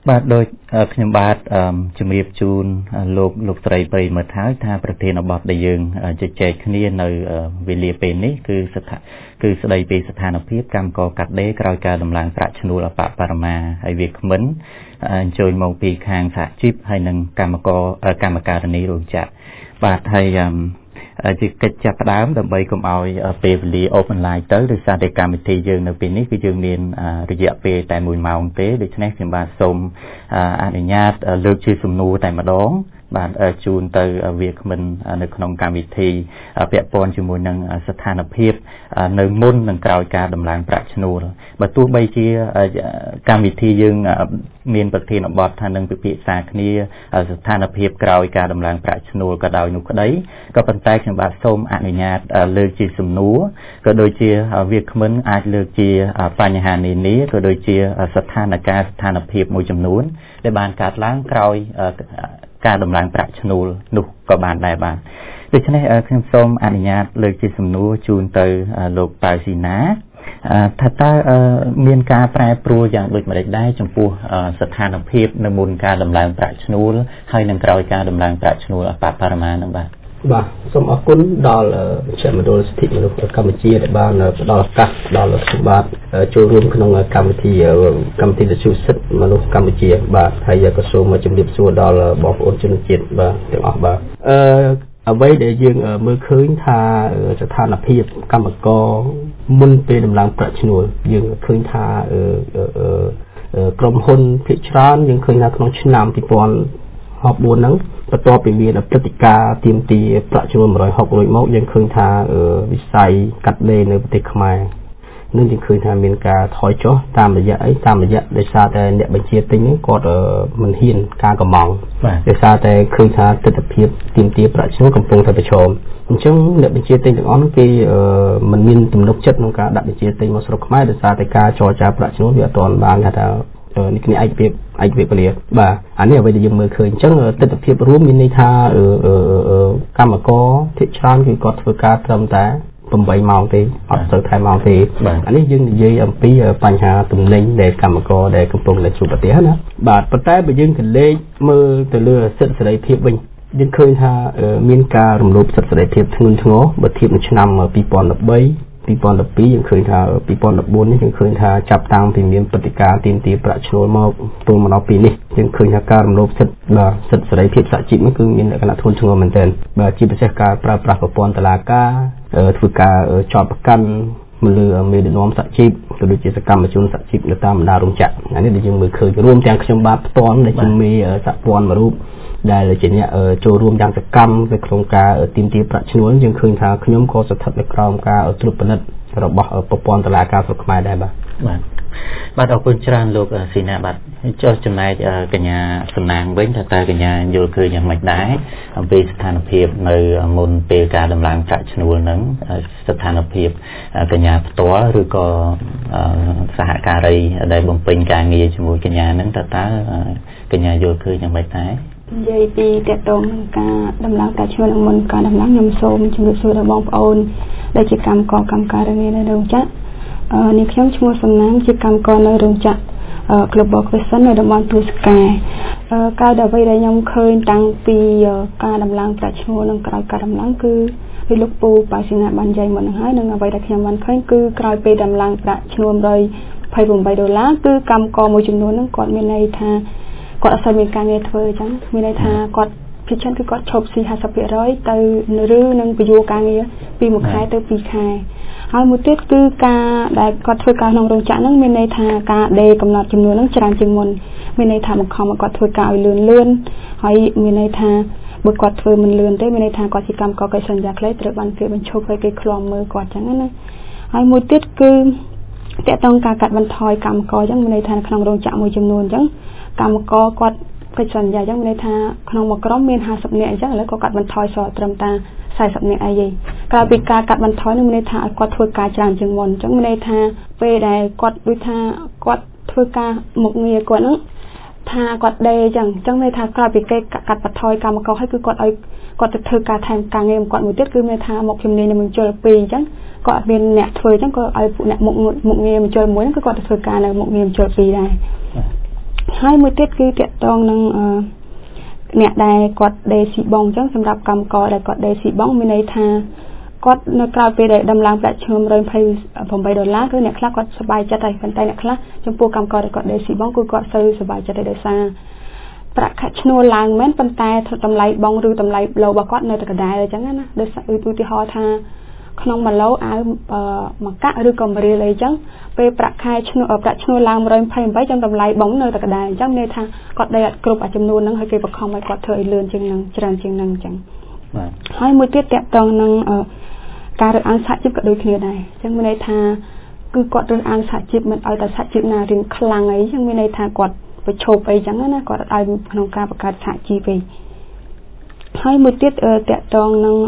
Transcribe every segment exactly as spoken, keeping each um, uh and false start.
បាទដោយខ្ញុំបាទជំរាបជូនលោកលោកស្រីប្រិយមិត្តហើយថាប្រធានបទដែលយើងជជែកគ្នានៅវេលាពេលនេះគឺស្ថាគឺស្ដីពីស្ថានភាពកម្មករកាត់ដេរក្រោយការដំឡើងប្រាក់ឈ្នួលអបបរមាហើយវាគ្មិនអញ្ជើញមកពីខាងសហជីពហើយនិងកម្មករកម្មការនីរោងចក្របាទហើយជាកិច្ចចាប់ផ្ដើមដើម្បីកុំឲ្យពេលវេលា open line ទៅដោយសារតែកម្មវិធីយើងនៅពេលនេះគឺយើងមានរយៈពេលតែមួយម៉ោងទេដូច្នេះខ្ញុំបាទសូមអនុញ្ញាតលើកជាសំណួរតែម្ដងបាទជូនទៅវាគ្មិននៅក្នុងកម្មវិធីពាក់ព័ន្ធជាមួយនឹងស្ថានភាពនៅមុននិងក្រោយការដំឡើងប្រាក់ឈ្នួលបើទោះបីជាកម្មវិធីយើងមានប្រធានបទថានឹងពិភាក្សាគ្នាស្ថានភាពក្រោយការដំឡើងប្រាក់ឈ្នួលក៏ដោយនោះក្តីក៏ប៉ុន្តែខ្ញុំបាទសូមអនុញ្ញាតលើកជាសំណួរក៏ដូចជាវាគ្មិនអាចលើកជាបញ្ហានានាក៏ដូចជាស្ថានភាពស្ថានភាពមួយចំនួនដែលបានកើតឡើងក្រោយការដំឡើងប្រាក់ឈ្នួលនោះក៏បានដែរបាទដូច្នេះខ្ញុំសូមអនុញ្ញាតលើកជាសំណួរជូនទៅលោកប៉ៅស៊ីណាថាតើមានការប្រែប្រួលយ៉ាងដូចម្តេចដែរចំពោះស្ថានភាពនៅមុនការដំឡើងប្រាក់ឈ្នួលហើយនឹងក្រោយការដំឡើងប្រាក់ឈ្នួលអបបរមានឹងបាទបាទសូមអរគុណដល់មជ្ឈមណ្ឌលសិទ្ធិមនុស្សកម្ពុជាដែលបានផ្ដល់ឱកាសដល់ខ្ញុំបាទចូលរួមក្នុងកម្មវិធីកម្មវិធីវិទ្យុសិទ្ធិមនុស្សកម្ពុជាបាទហើយក៏សូមជម្រាបសួរដល់បងប្អូនជនជាតិបាទទាំងអស់បាទអឺអ្វីដែលយើងមើលឃើញថាស្ថានភាពកម្មករមុនពេលដំឡើងប្រាក់ឈ្នួលយើងឃើញថាក្រុមហ៊ុនភាគច្រើនយើងឃើញថាក្នុងឆ្នាំពីរពាន់បួនហ្នឹងបន្ទាប់ពីមានព្រឹត្តិការណ៍ទាមទារប្រាក់ឈ្នួលមួយរយហករួចមកយើងឃើញថាវិស័យកាត់ដេរនៅប្រទេសខ្មែរនឹងយើងឃើញថាមានការថយចុះតាមរយៈអីតាមរយៈដោយសារតែអ្នកបញ្ជាទិញហ្នឹងគាត់មិនហ៊ានការកំងដោយសារតែឃើញថាទស្សនវិជ្ជាទាមទារប្រាក់ឈ្នួលកំពុងតែប្រឈមអញ្ចឹងអ្នកបញ្ជាទិញទាំងអស់ហ្នឹងគេមិនមានទំនុកចិត្តក្នុងការដាក់បញ្ជាទិញមកស្រុកខ្មែរដោយសារតែការចរចាប្រាក់ឈ្នួលវាអត់ទាន់បានថានេះគ្នាឯកភាពឯកភាពពលាបាទអានេះអ្វីដែលយើងមើលឃើញអញ្ចឹងទស្សនវិជ្ជារួមមានន័យថាកម្មករភាគច្រើនគឺគាត់ធ្វើការត្រឹមតែeightម៉ោងទេអត់ទៅថែម៉ោងទេអានេះយើងនិយាយអំពីបញ្ហាទំនិញដែលកម្មករដែលកំពុងតែជួបប្រទះណាបាទប៉ុន្តែបើយើងកលេចមើលទៅលើសិទ្ធិសេរីភាពវិញយើងឃើញថាមានការរំលោភសិទ្ធិសេរីភាពធ្ងន់ធ្ងរបើធៀបនឹងឆ្នាំtwo thousand thirteen two thousand twelveយើងឃើញថាtwo thousand fourteenនេះយើងឃើញថាចាប់តាំងពីមានព្រឹត្តិការណ៍ទាមទារប្រាក់ឈ្នួលមកទល់មកដល់ពេលនេះយើងឃើញថាការរំលោភសិទ្ធិបាទសិទ្ធិសេរីភាពសហជីពនេះគឺមានលក្ខណៈធ្ងន់ធ្ងរមែនទែនបាទជាពិសេសការប្រើប្រាស់ប្រព័ន្ធតុលាការធ្វើការចោទប្រកាន់មកលើមេដឹកនាំសហជីពក៏ដូចជាសកម្មជនសហជីពនៅតាមបណ្ដារោងចក្រអានេះដែលយើងមើលឃើញរួមទាំងខ្ញុំបាទផ្ទាល់ដែលជាមេសហព័ន្ធមួយរូបដែលជាអ្នកចូលរួមយ៉ាងសកម្មនៅក្នុងការទាមទារប្រាក់ឈ្នួលយើងឃើញថាខ្ញុំក៏ស្ថិតនៅក្រោមការត្រួតពិនិត្យរបស់ប្រព័ន្ធតុលាការស្រុកខ្មែរដែរបាទបាទបាទអរគុណច្រើនលោកស៊ីណាបាទចុះចំណែកកញ្ញាសំណាងវិញថាតើកញ្ញាយល់ឃើញយ៉ាងម៉េចដែរអំពីស្ថានភាពនៅមុនពេលការដំឡើងប្រាក់ឈ្នួលហ្នឹងស្ថានភាពកញ្ញាផ្ទាល់ឬក៏សហការីដែលបំពេញការងារជាមួយកញ្ញាហ្នឹងតើតើកញ្ញាយល់ឃើញយ៉ាងម៉េចដែរនិយាយពីតកតងនឹងការដំឡើងប្រាក់ឈ្នួលមុនការដំឡើងខ្ញុំសូមជម្រាបសួរដល់បងប្អូនដែលជាកម្មករកម្មការងារនៅរោងចក្រអឺនេះខ្ញុំឈ្មោះសំណាងជាកម្មករនៅរោងចក្រ Global Question នៅតំបន់ទូស្កាអឺការដែលអ្វីដែលខ្ញុំឃើញតាំងពីការដំឡើងប្រាក់ឈ្នួលនិងក្រោយការដំឡើងគឺពីលោកពូប៉ាស៊ីណាបាននិយាយមុនហ្នឹងហើយនឹងអ្វីដែលខ្ញុំបានឃើញគឺក្រោយពេលដំឡើងប្រាក់ឈ្នួលone hundred twenty-eightដុល្លារគឺកម្មករមួយចំនួនហ្នឹងគាត់មានន័យថាគាត់អត់សូវមានការងារធ្វើអញ្ចឹងមានន័យថាគាត់ភាគច្រើនគឺគាត់ឈប់ស៊ីfifty percentទៅឬនឹងពន្យល់ការងារពីមួយខែទៅពីរខែហើយមួយទៀតគឺការដែលគាត់ធ្វើការក្នុងរោងចក្រហ្នឹងមានន័យថាការដេកំណត់ចំនួនហ្នឹងច្រើនជាងមុនមានន័យថាបង្ខំឲ្យគាត់ធ្វើការឲ្យលឿនលឿនហើយមានន័យថាបើគាត់ធ្វើមិនលឿនទេមានន័យថាគាត់ជាកម្មករកិច្ចសន្យាខ្លីត្រូវបានគេបញ្ឈប់ឲ្យគេឃ្លាំមើលគាត់អញ្ចឹងណាហើយមួយទៀតគឺតកតងការកាត់បន្ថយកម្មករអញ្ចឹងមានន័យថាក្នុងរោងចក្រមួយចំនួនអញ្ចឹងកម្មករគាត់កិច្ចសន្យាអញ្ចឹងមានន័យថាក្នុងមួយក្រុមមានfiftyនាក់អញ្ចឹងឥឡូវក៏កាត់បន្ថយសល់ត្រឹមតែfortyនាក់អីទេក្រៅពីការកាត់បន្ថយនោះមានន័យថាឲ្យគាត់ធ្វើការច្រើនជាងមុនអញ្ចឹងមានន័យថាពេលដែលគាត់ដូចថាគាត់ធ្វើការមុខងារគាត់ហ្នឹងថាគាត់ដេអញ្ចឹងអញ្ចឹងមានន័យថាក្រៅពីគេកាត់បន្ថយកម្មករឲ្យគឺគាត់ឲ្យគាត់ទៅធ្វើការថែមការងារគាត់មួយទៀតគឺមានន័យថាមកជំនាញនឹងបញ្ចូលពីរអញ្ចឹងគាត់អត់មានអ្នកធ្វើអញ្ចឹងក៏ឲ្យពួកអ្នកមុខមុខងារបញ្ចូលមួយហ្នឹងគឺគាត់ទៅធ្វើការនៅមុខងារបញ្ចូលពីរដែរហើយមួយទៀតគឺតាក់ទងនឹងអ្នកដែលគាត់ដេស៊ីបងអញ្ចឹងសម្រាប់កម្មករដែលគាត់ដេស៊ីបងមានន័យថាគាត់នៅក្រៅពេលដែលដំឡើងប្រាក់ឈ្នួលone hundred twenty-eightដុល្លារគឺអ្នកខ្លះគាត់សប្បាយចិត្តហើយប៉ុន្តែអ្នកខ្លះចំពោះកម្មករដែលគាត់ដេស៊ីបងគឺគាត់សូវសប្បាយចិត្តដោយសារប្រាក់ខែឈ្នួលឡើងមែនប៉ុន្តែតម្លៃបងឬតម្លៃឡូរបស់គាត់នៅតែដដែលអញ្ចឹងណាដោយឧទាហរណ៍ថាក្នុងមួយឡូអាវមួយកាក់ឬក៏មួយរៀលអីចឹងពេលប្រាក់ខែឈ្នួលប្រាក់ឈ្នួលឡើងone hundred twenty-eightចឹងតម្លៃបងនៅតែដដែលអញ្ចឹងមានថាគាត់ដេកអត់គ្រប់អាចំនួនហ្នឹងហើយគេបង្ខំឲ្យគាត់ធ្វើឲ្យលឿនជាងហ្នឹងច្រើនជាងហ្នឹងអញ្ចឹងបាទហើយមួយទៀតតាក់ទងនឹងការរើសអើងសហជីពក៏ដូចគ្នាដែរអញ្ចឹងមានន័យថាគឺគាត់រើសអើងសហជីពមិនឲ្យតែសហជីពណារៀងខ្លាំងអីអញ្ចឹងមានន័យថាគាត់ប្រឈប់អីចឹងណាគាត់ឲ្យក្នុងការបង្កើតសហជីពវិញហើយមួយទៀតតាក់ទងនឹង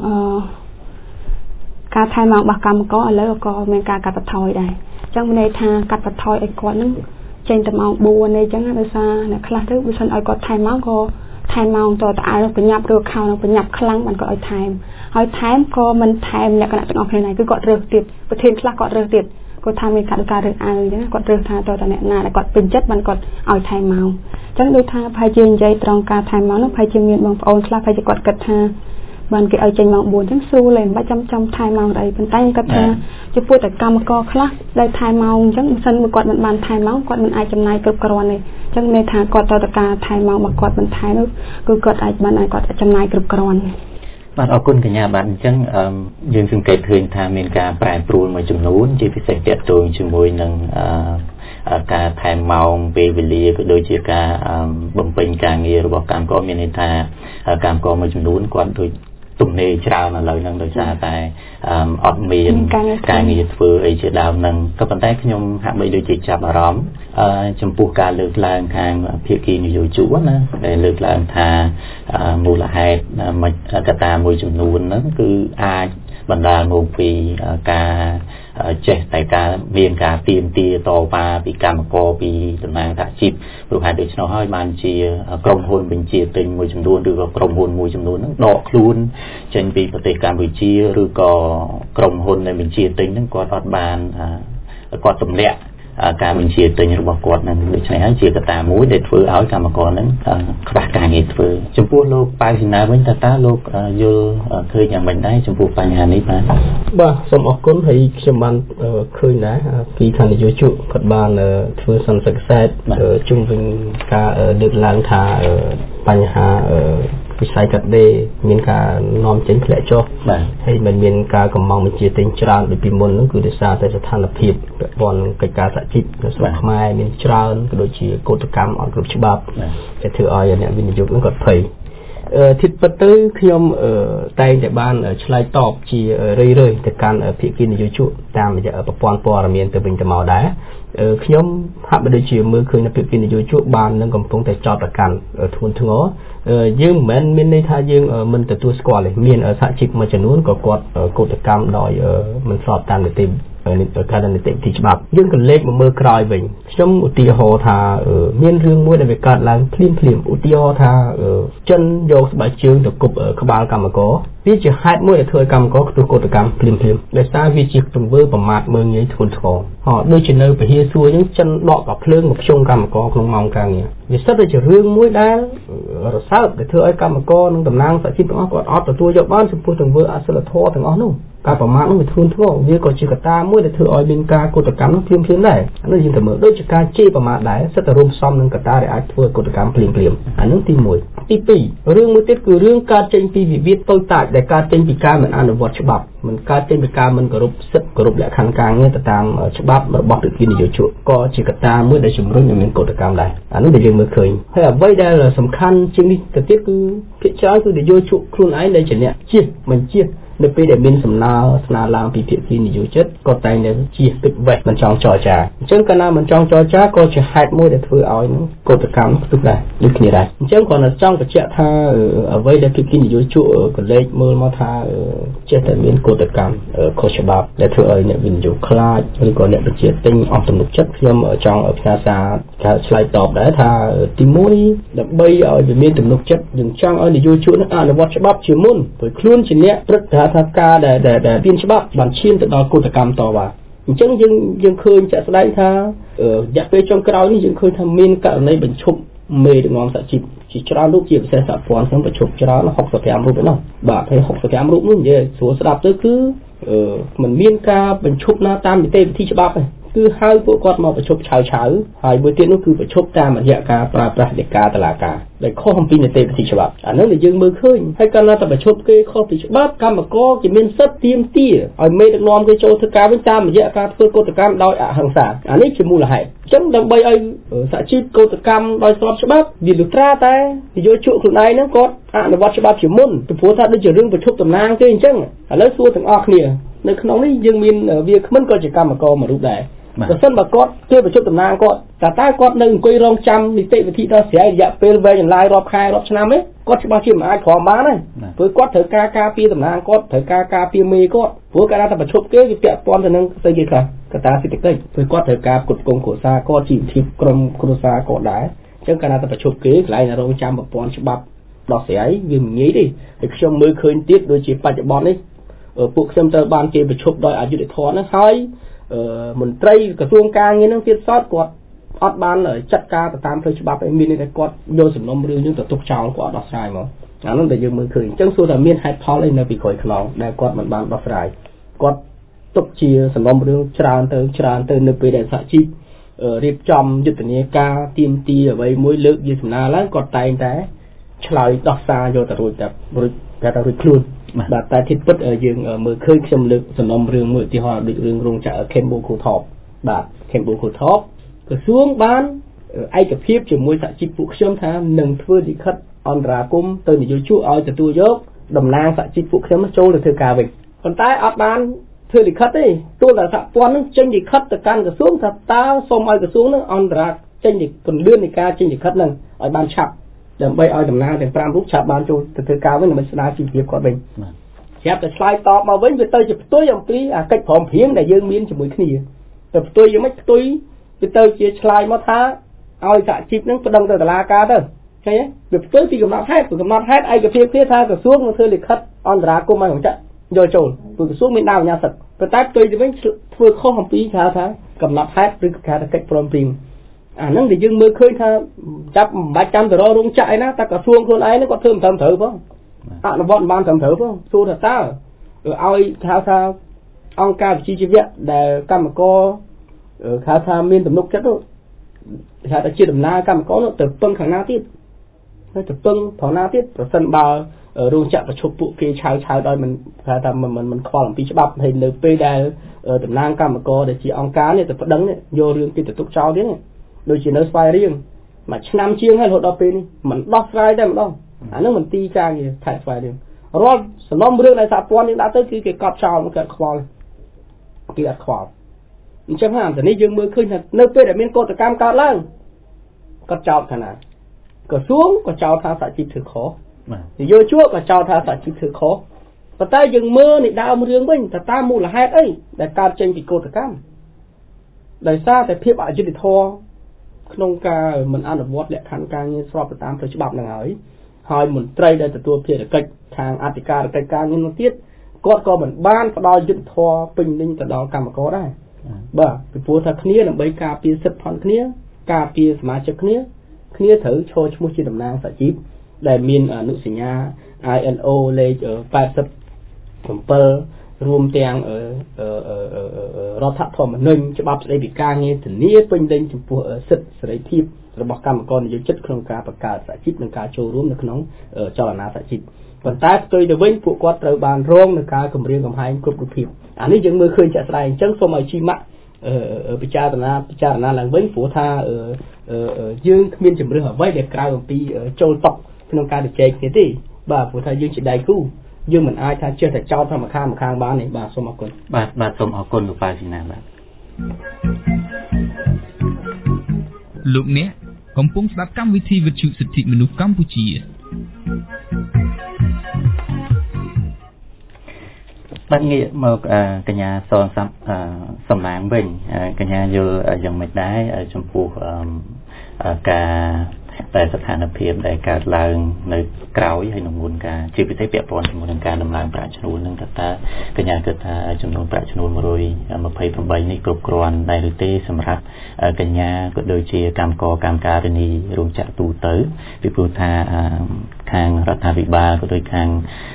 ការថែម៉ោងរបស់កម្មករឥឡូវក៏មានការកាត់បន្ថយដែរអញ្ចឹងមានន័យថាកាត់បន្ថយឲ្យគាត់នឹងចេញទៅម៉ោងfourនេះអញ្ចឹងដោយសារអ្នកខ្លះទៅបើសិនឲ្យគាត់ថែម៉ោងក៏ថែម៉ោងតតអាវប្រញាប់ឬខោនឹងប្រញាប់ខ្លាំងបានគាត់ឲ្យថែមហើយថែមក៏មិនថែមលក្ខណៈទាំងអស់គ្នាដែរគឺគាត់រើសទៀតប្រធានខ្លះគាត់រើសទៀតគាត់ថាមានការការរើសអើងអញ្ចឹងគាត់រើសថាតតអ្នកណាដែលគាត់ពេញចិត្តបានគាត់ឲ្យថែមម៉ោងអញ្ចឹងដូចថាប្រហែលជានិយាយត្រង់ការថែមម៉ោងនោះប្រហែលជាមានបងប្អូនខ្លះប្រហែលជាគាត់គិតថាបានគេឲ្យចេញម៉ោងfourអញ្ចឹងស្រួលហើយមិនបាច់ចាំចាំថែម៉ោងអីប៉ុន្តែគាត់ថាចំពោះតែកម្មករខ្លះដែលថែម៉ោងអញ្ចឹងមិនសិនមកគាត់មិនបានថែម៉ោងគាត់មិនអាចចំណាយគ្រប់គ្រាន់ទេអញ្ចឹងមានថាគាត់តតការថែម៉ោងរបស់គាត់មិនថែនោះគឺគាត់អាចបានឲ្យគាត់ចំណាយគ្រប់គ្រាន់បាទអរគុណកញ្ញាបាទអញ្ចឹងយើងសង្កេតឃើញថាមានការប្រែប្រួលមួយចំនួនជាពិសេសទាក់ទងជាមួយនឹងការថែម៉ោងពេលវេលាក៏ដូចជាការបំពេញការងាររបស់កម្មករមានន័យថាកម្មករមួយចំនួនគាត់ដូចទំនេរច្រើនឥឡូវហ្នឹងដោយសារតែអត់មានការងារធ្វើអីជាដើមហ្នឹងក៏ប៉ុន្តែខ្ញុំហាក់បីដូចជាចាប់អារម្មណ៍ចំពោះការលើកឡើងខាងភាគីនយោជកណាដែលលើកឡើងថាមូលហេតុកត្តាមួយចំនួនហ្នឹងគឺអាចបណ្ដាលមកពីការចេះតែការមានការទៀមទាតវ៉ាពីកម្មករពីតំណាងសហជីពព្រោះហេតុដូច្នោះហើយបានជាក្រុមហ៊ុនបញ្ជាទិញមួយចំនួនឬក៏ក្រុមហ៊ុនមួយចំនួនហ្នឹងដកខ្លួនចេញពីប្រទេសកម្ពុជាឬក៏ក្រុមហ៊ុនដែលបញ្ជាទិញហ្នឹងគាត់អត់បានគាត់ទម្លាក់ការបញ្ជាទិញរបស់គាត់នឹងដូច្នេះហើយជាកត្តាមួយដែលធ្វើឲ្យកម្មករនឹងខ្វះការងារធ្វើចំពោះលោកប៉ៅស៊ីណាវិញតើតើលោកយល់ឃើញយ៉ាងម៉េចដែរចំពោះបញ្ហានេះបាទបាទសូមអរគុណហើយខ្ញុំបានឃើញដែរពីខាងនយោជកគាត់បានធ្វើសន្និសីទពិសេសជុំវិញការលើកឡើងថាបញ្ហាវិស័យកាត់ដេរមានការនាំចេញធ្លាក់ចុះហើយមិនមានការកំងបញ្ជាទិញច្រើនដូចពីមុនហ្នឹងគឺដោយសារតែស្ថានភាពពាក់ព័ន្ធនឹងកិច្ចការសហជីពនៅស្រុកខ្មែរមានច្រើនក៏ដូចជាកោតកម្មអត់គ្រប់ច្បាប់ដែលធ្វើឲ្យអ្នកវិនិយោគហ្នឹងគាត់ភ័យអឺធិបពិតទៅខ្ញុំតែងតែបានឆ្លើយតបជារឿយៗទៅកាន់ភាគីនយោជកតាមរយៈប្រព័ន្ធព័ត៌មានទៅវិញទៅមកដែរខ្ញុំហាក់បីដូចជាមើលឃើញនៅភាគីនយោជកបាននឹងកំពុងតែចោទប្រកាន់ធ្ងន់ធ្ងរយើងមិនមែនមានន័យថាយើងមិនទទួលស្គាល់ទេមានសហជីពមួយចំនួនក៏គាត់កោតកម្មដោយមិនស្របតាមនីតិការនីតិវិធីច្បាប់យើងក៏លេខមកមើលក្រោយវិញខ្ញុំឧទាហរណ៍ថាមានរឿងមួយដែលវាកើតឡើងភ្លាមភ្លាមឧទាហរណ៍ថាចិនយកស្បែកជើងទៅគប់ក្បាលកម្មករវាជាហេតុមួយដែលធ្វើឲ្យកម្មករខ្ទុះកោតកម្មភ្លាមភ្លាមដោយសារវាជាទង្វើប្រមាថមើលងាយធ្ងន់ធ្ងរហ៎ដូចជានៅពហិសួរអញ្ចឹងចិនដកកាភ្លើងមកភ្ជុំកម្មករក្នុងម៉ោងការងារវាសិតតែជារឿងមួយដែលរសើបដែលធ្វើឲ្យកម្មករនិងតំណាងសហជីពទាំងអស់គាត់អត់ទទួលយកបានចំពោះទង្វើអសិលធម៌ទាំងអស់នោះការប្រមាថនោះវាធ្ងន់ធ្ងរវាក៏ជាកត្តាមួយដែលធ្វើឲ្យមានការកោតកម្មនោះភ្លាមភ្លាមដែរអានេះយើងទៅមើលដូចជាការជេរប្រមាថដែរសិតតែរួមផ្សំនឹងកត្តាដែលអាចធ្វើកោតកម្មភ្លាមភ្លាមអានោះទីមួយទីពីររឿងមួយទៀតគឺរឿងកើតចេញពីវិវាទតូចតាចដែលកើតចេញពីការមិនអនុវត្តច្បាប់មិនកើតចេញពីការមិនគោរពសិទ្ធិគោរពលក្ខខណ្ឌការងារទៅតាមច្បាប់របស់ភាគីនយោជកក៏ជាកត្តាមួយដែលជំរុញឲ្យមានកោតកម្មដែរអានោះដែលយើងមើលឃើញហើយអ្វីដែលសំខាន់ជាងនេះទៅទៀតគឺភាគច្រើនគឺនយោជកខ្លួនឯងដែលជាអ្នកជៀសមិនជៀសនៅពេលដែលមានសំណើស្នើឡើងពីភាគីនយោជិតក៏តែងតែជៀសទឹកវេះមិនចង់ចរចាអញ្ចឹងកាលណាមិនចង់ចរចាក៏ជាហេតុមួយដែលធ្វើឲ្យនឹងកោតកម្មផ្ទុះដែរដូចគ្នាដែរអញ្ចឹងគាត់ចង់បញ្ជាក់ថាអ្វីដែលភាគីនយោជកក៏លេចមើលមកថាចេះតែមានកោតកម្មខុសច្បាប់ដែលធ្វើឲ្យអ្នកវិនិយោគខ្លាចឬក៏អ្នកបញ្ជាទិញអស់ទំនុកចិត្តខ្ញុំចង់ផ្ញើសារការឆ្លើយតបដែរថាទីមួយដើម្បីឲ្យវាមានទំនុកចិត្តយើងចង់ឲ្យនយោជកនឹងអនុវត្តច្បាប់ជាមុនព្រោះខ្លួនជាអ្នកព្រឹត្តិថាការដែលដែលមានច្បាប់បានឈានទៅដល់កោតកម្មតវ៉ាចឹងយើងយើងឃើញចាក់ស្ដែងថារយៈពេលចុងក្រោយនេះយើងឃើញថាមានករណីបញ្ឈប់មេដឹកនាំសហជីពជាច្រើនរូបជាពិសេសសហព័ន្ធខ្ញុំបញ្ឈប់ច្រើនหกสิบห้าរូបឯណោះបាទហើយหกสิบห้าរូបនោះនិយាយស្រួលស្ដាប់ទៅគឺมันមានការបញ្ឈប់ណាតាមនីតិវិធីច្បាប់ទេគឺហៅពួកគាត់មកប្រជុំឆៅឆៅហើយមួយទៀតនោះគឺប្រជុំតាមរយៈការប្រើប្រាស់លេខាតុលាការដែលខុសអំពីនីតិវិធីច្បាប់អានោះដែលយើងមើលឃើញហើយកាលណាតែប្រជុំគេខុសពីច្បាប់កម្មករគេមានសិទ្ធិទាមទារឲ្យមេដឹកនាំគេចូលធ្វើការវិញតាមរយៈការធ្វើកោតកម្មដោយអហិង្សាអានេះជាមូលហេតុអញ្ចឹងដើម្បីឲ្យសហជីពកោតកម្មដោយស្របច្បាប់វាលុត្រាតែនយោជកខ្លួនឯងហ្នឹងគាត់អនុវត្តច្បាប់ជាមុនពីព្រោះថាដូចជារឿងប្រជុំតំណាងទេអញ្ចឹងឥឡូវសួរទាំងអស់គ្នានៅក្នុងនេះយើងមានវាគ្មិនក៏ជាកម្មករមួយរូបដែរបើសិនបើគាត់គេប្រជុំតំណាងគាត់តែតែគាត់នៅអង្គុយរងចាំនីតិវិធីដល់ស្រ័យរយៈពេលវែងចន្លាយរាប់ខែរាប់ឆ្នាំទេគាត់ច្បាស់ជាមិនអាចក្រោមបានទេព្រោះគាត់ត្រូវការការពារតំណាងគាត់ត្រូវការការពារមេគាត់ព្រោះកាលណាតែប្រជុំគេវាពាក់ព័ន្ធទៅនឹងស្អីគេខ្លះកត្តាសេដ្ឋកិច្ចព្រោះគាត់ត្រូវការគ្រប់គ្រងគ្រួសារគាត់ជីវភាពក្រុមគ្រួសារគាត់ដែរអញ្ចឹងកាលណាតែប្រជុំគេកន្លែងរងចាំប្រព័ន្ធច្បាប់ដល់ស្រ័យវាមិនងាយទេហើយខ្ញុំមើលឃើញទៀតដូចជាបច្ចុប្បន្ននេះពួកខ្ញុំត្រូវបានគេប្រជុំដោយអយុត្តិធម៌ហ្នឹងហើយមន្ត្រីក្រសួងការងារនឹងទៀតសតគាត់អត់បានចាត់ការទៅតាមផ្លូវច្បាប់ឯមានតែគាត់យកសំណុំរឿងយើងទៅទុកចោលគាត់ដោះស្រាយមកអានោះតែយើងមើលឃើញអញ្ចឹងសួរថាមានហេតុផលអីនៅពីក្រោយខ្នងដែលគាត់មិនបានដោះស្រាយគាត់ទុកជាសំណុំរឿងច្រើនទៅច្រើនទៅនៅពេលដែលសហជីពរៀបចំយុទ្ធនាការទៀមទីអ្វីមួយលើកវាសំណាឡើងគាត់តែងតែឆ្លើយដោះសារយកទៅរួចតែរួចតែរួចខ្លួនបាទតែទីពិតយើងមើលឃើញខ្ញុំលើកសំណុំរឿងមួយឧទាហរណ៍ដូចរឿងរោងចក្រ Kembo Top បាទ Kembo Top ក្រសួងបានឯកភាពជាមួយសហជីពពួកខ្ញុំថានឹងធ្វើលិខិតអន្តរាគមន៍ទៅនយោជកឲ្យទទួលយកតំណាងសហជីពពួកខ្ញុំចូលទៅធ្វើការវិញប៉ុន្តែអត់បានធ្វើលិខិតទេទោះតែសហព័ន្ធនឹងចេញលិខិតទៅកាន់ក្រសួងថាតើសូមឲ្យក្រសួងនឹងអន្តរាចេញពន្លឿននៃការចេញលិខិតនឹងឲ្យបានឆាប់ដើម្បីឲ្យតំណាងទាំងfiveរូបឆាប់បានចូលទៅធ្វើការវិញដើម្បីស្ដារជីវភាពគាត់វិញស្រាប់តែឆ្លើយតបមកវិញវាទៅជាផ្ទុយអំពីអាកិច្ចព្រមព្រៀងដែលយើងមានជាមួយគ្នាតែផ្ទុយយ៉ាងម៉េចផ្ទុយវាទៅជាឆ្លើយមកថាឲ្យសហជីពនឹងប្តឹងទៅតុលាការទៅឃើញទេវាផ្ទុយពីកំណត់ហេតុពីកំណត់ហេតុឯកភាពគ្នាថាក្រសួងនឹងធ្វើលិខិតអន្តរាគមន៍ឲ្យរោងចក្រយកចូលព្រោះក្រសួងមានដើមអញ្ញាសិទ្ធិប៉ុន្តែផ្ទុយទៅវិញធ្វើខុសអំពីថាថាកំណត់ហេតុឬក៏ការកិច្ចព្រមព្រៀងអាហ្នឹងដែលយើងមើលឃើញថាចាប់មិនបាច់ចាំទៅរករោងចក្រឯណាតែក្រសួងខ្លួនឯងហ្នឹងគាត់ធ្វើមិនត្រឹមត្រូវផងអនុវត្តមិនបានត្រឹមត្រូវផងសួរថាតើឲ្យថាថាអង្គការវិជ្ជាជីវៈដែលកម្មករគេថាមានទំនុកចិត្តនោះគេថាជាដំណើរកម្មករនោះទៅពឹងខាងណាទៀតទៅពឹងផងណាទៀតប្រសិនបើរោងចក្រប្រជុំពួកគេឆៅឆៅដោយមិនគេថាមិនមិនខ្វល់អំពីច្បាប់ហើយនៅពេលដែលតំណាងកម្មករដែលជាអង្គការនេះទៅប្តឹងនេះយករឿងគេទៅទុកចោលទៀតដូចជានៅស្វាយរៀងមួយឆ្នាំជាងហើយរហូតដល់ពេលនេះមិនដោះស្រាយតែម្ដងអានឹងមិនទីការងារថែស្វាយរៀងរាល់សំណុំរឿងដែលសហព័ន្ធនេះដាក់ទៅគឺគេកត់ចោលមកគេខ្វល់គេអត់ខ្វល់អញ្ចឹងហាមតែនេះយើងមើលឃើញថានៅពេលដែលមានកោតកម្មកើតឡើងគាត់ចោទថាណាក្រសួងក៏ចោទថាសហជីពធ្វើខុសនយោជកក៏ចោទថាសហជីពធ្វើខុសប៉ុន្តែយើងមើលនេះដើមរឿងវិញតើតាមមូលហេតុអីដែលកើតចេញពីកោតកម្មដោយសារតែភាពអយុត្តិធម៌ក្នុងការមិនអនុវត្តលក្ខខណ្ឌការងារស្របទៅតាមផ្លូវច្បាប់នឹងហើយហើយមន្ត្រីដែលទទួលភារកិច្ចខាងអធិការកិច្ចការងារនោះទៀតគាត់ក៏មិនបានផ្ដល់យុត្តិធម៌ពេញលេញទៅដល់កម្មករដែរបាទពីព្រោះថាគ្នាដើម្បីការពារសិទ្ធិផលគ្នាការពារសមាជិកគ្នាគ្នាត្រូវឈរឈ្មោះជាតំណាងសហជីពដែលមានអនុសញ្ញា I L O លេខ87រួមទាំងរដ្ឋធម្មនុញ្ញច្បាប់ស្តីពីការងារធានាពេញលេញចំពោះសិទ្ធិសេរីភាពរបស់កម្មករនិយោជិតក្នុងការបង្កើតសហជីពនិងការចូលរួមនៅក្នុងចលនាសហជីពប៉ុន្តែផ្ទុយទៅវិញពួកគាត់ត្រូវបានរងនឹងការគំរាមកំហែងគ្រប់រូបភាពអានេះយើងមើលឃើញចាក់ស្ដែងអញ្ចឹងសូមឲ្យជីម៉ាក់ពិចារណាពិចារណាឡើងវិញព្រោះថាយើងគ្មានជំរឿនអ្វីដែលក្រៅអំពីចូលតុក្នុងការជជែកគ្នាទេបាទព្រោះថាយើងជាដៃគូយើងមិនអាចថាចេះតែចោទថាម្ខាងម្ខាងបានទេបាទសូមអរគុណបាទបាទសូមអរគុណលោកប៉ាស៊ីណាបាទលោកអ្នកកំពុងស្ដាប់កម្មវិធីវិទ្យុសិទ្ធិមនុស្សកម្ពុជាបាទងាកមកកញ្ញាសនសំឡាងវិញកញ្ញាយល់យ៉ាងម៉េចដែរចំពោះការថតែស្ថានភាពដែលកើតឡើងនៅក្រោយហើយនឹងមុនការជាពិសេសពាក់ព័ន្ធជាមួយនឹងការដំឡើងប្រាក់ឈ្នួលនឹងតើតើកញ្ញាគិតថាចំនួនប្រាក់ឈ្នួលone hundred twenty-eightនេះគ្រប់គ្រាន់ដែរឬទេសម្រាប់កញ្ញាក៏ដូចជាកម្មករកម្មការិនីរោងចក្រទូទៅពីព្រោះថាខាងរដ្ឋាភិបាលក៏ដូចខាង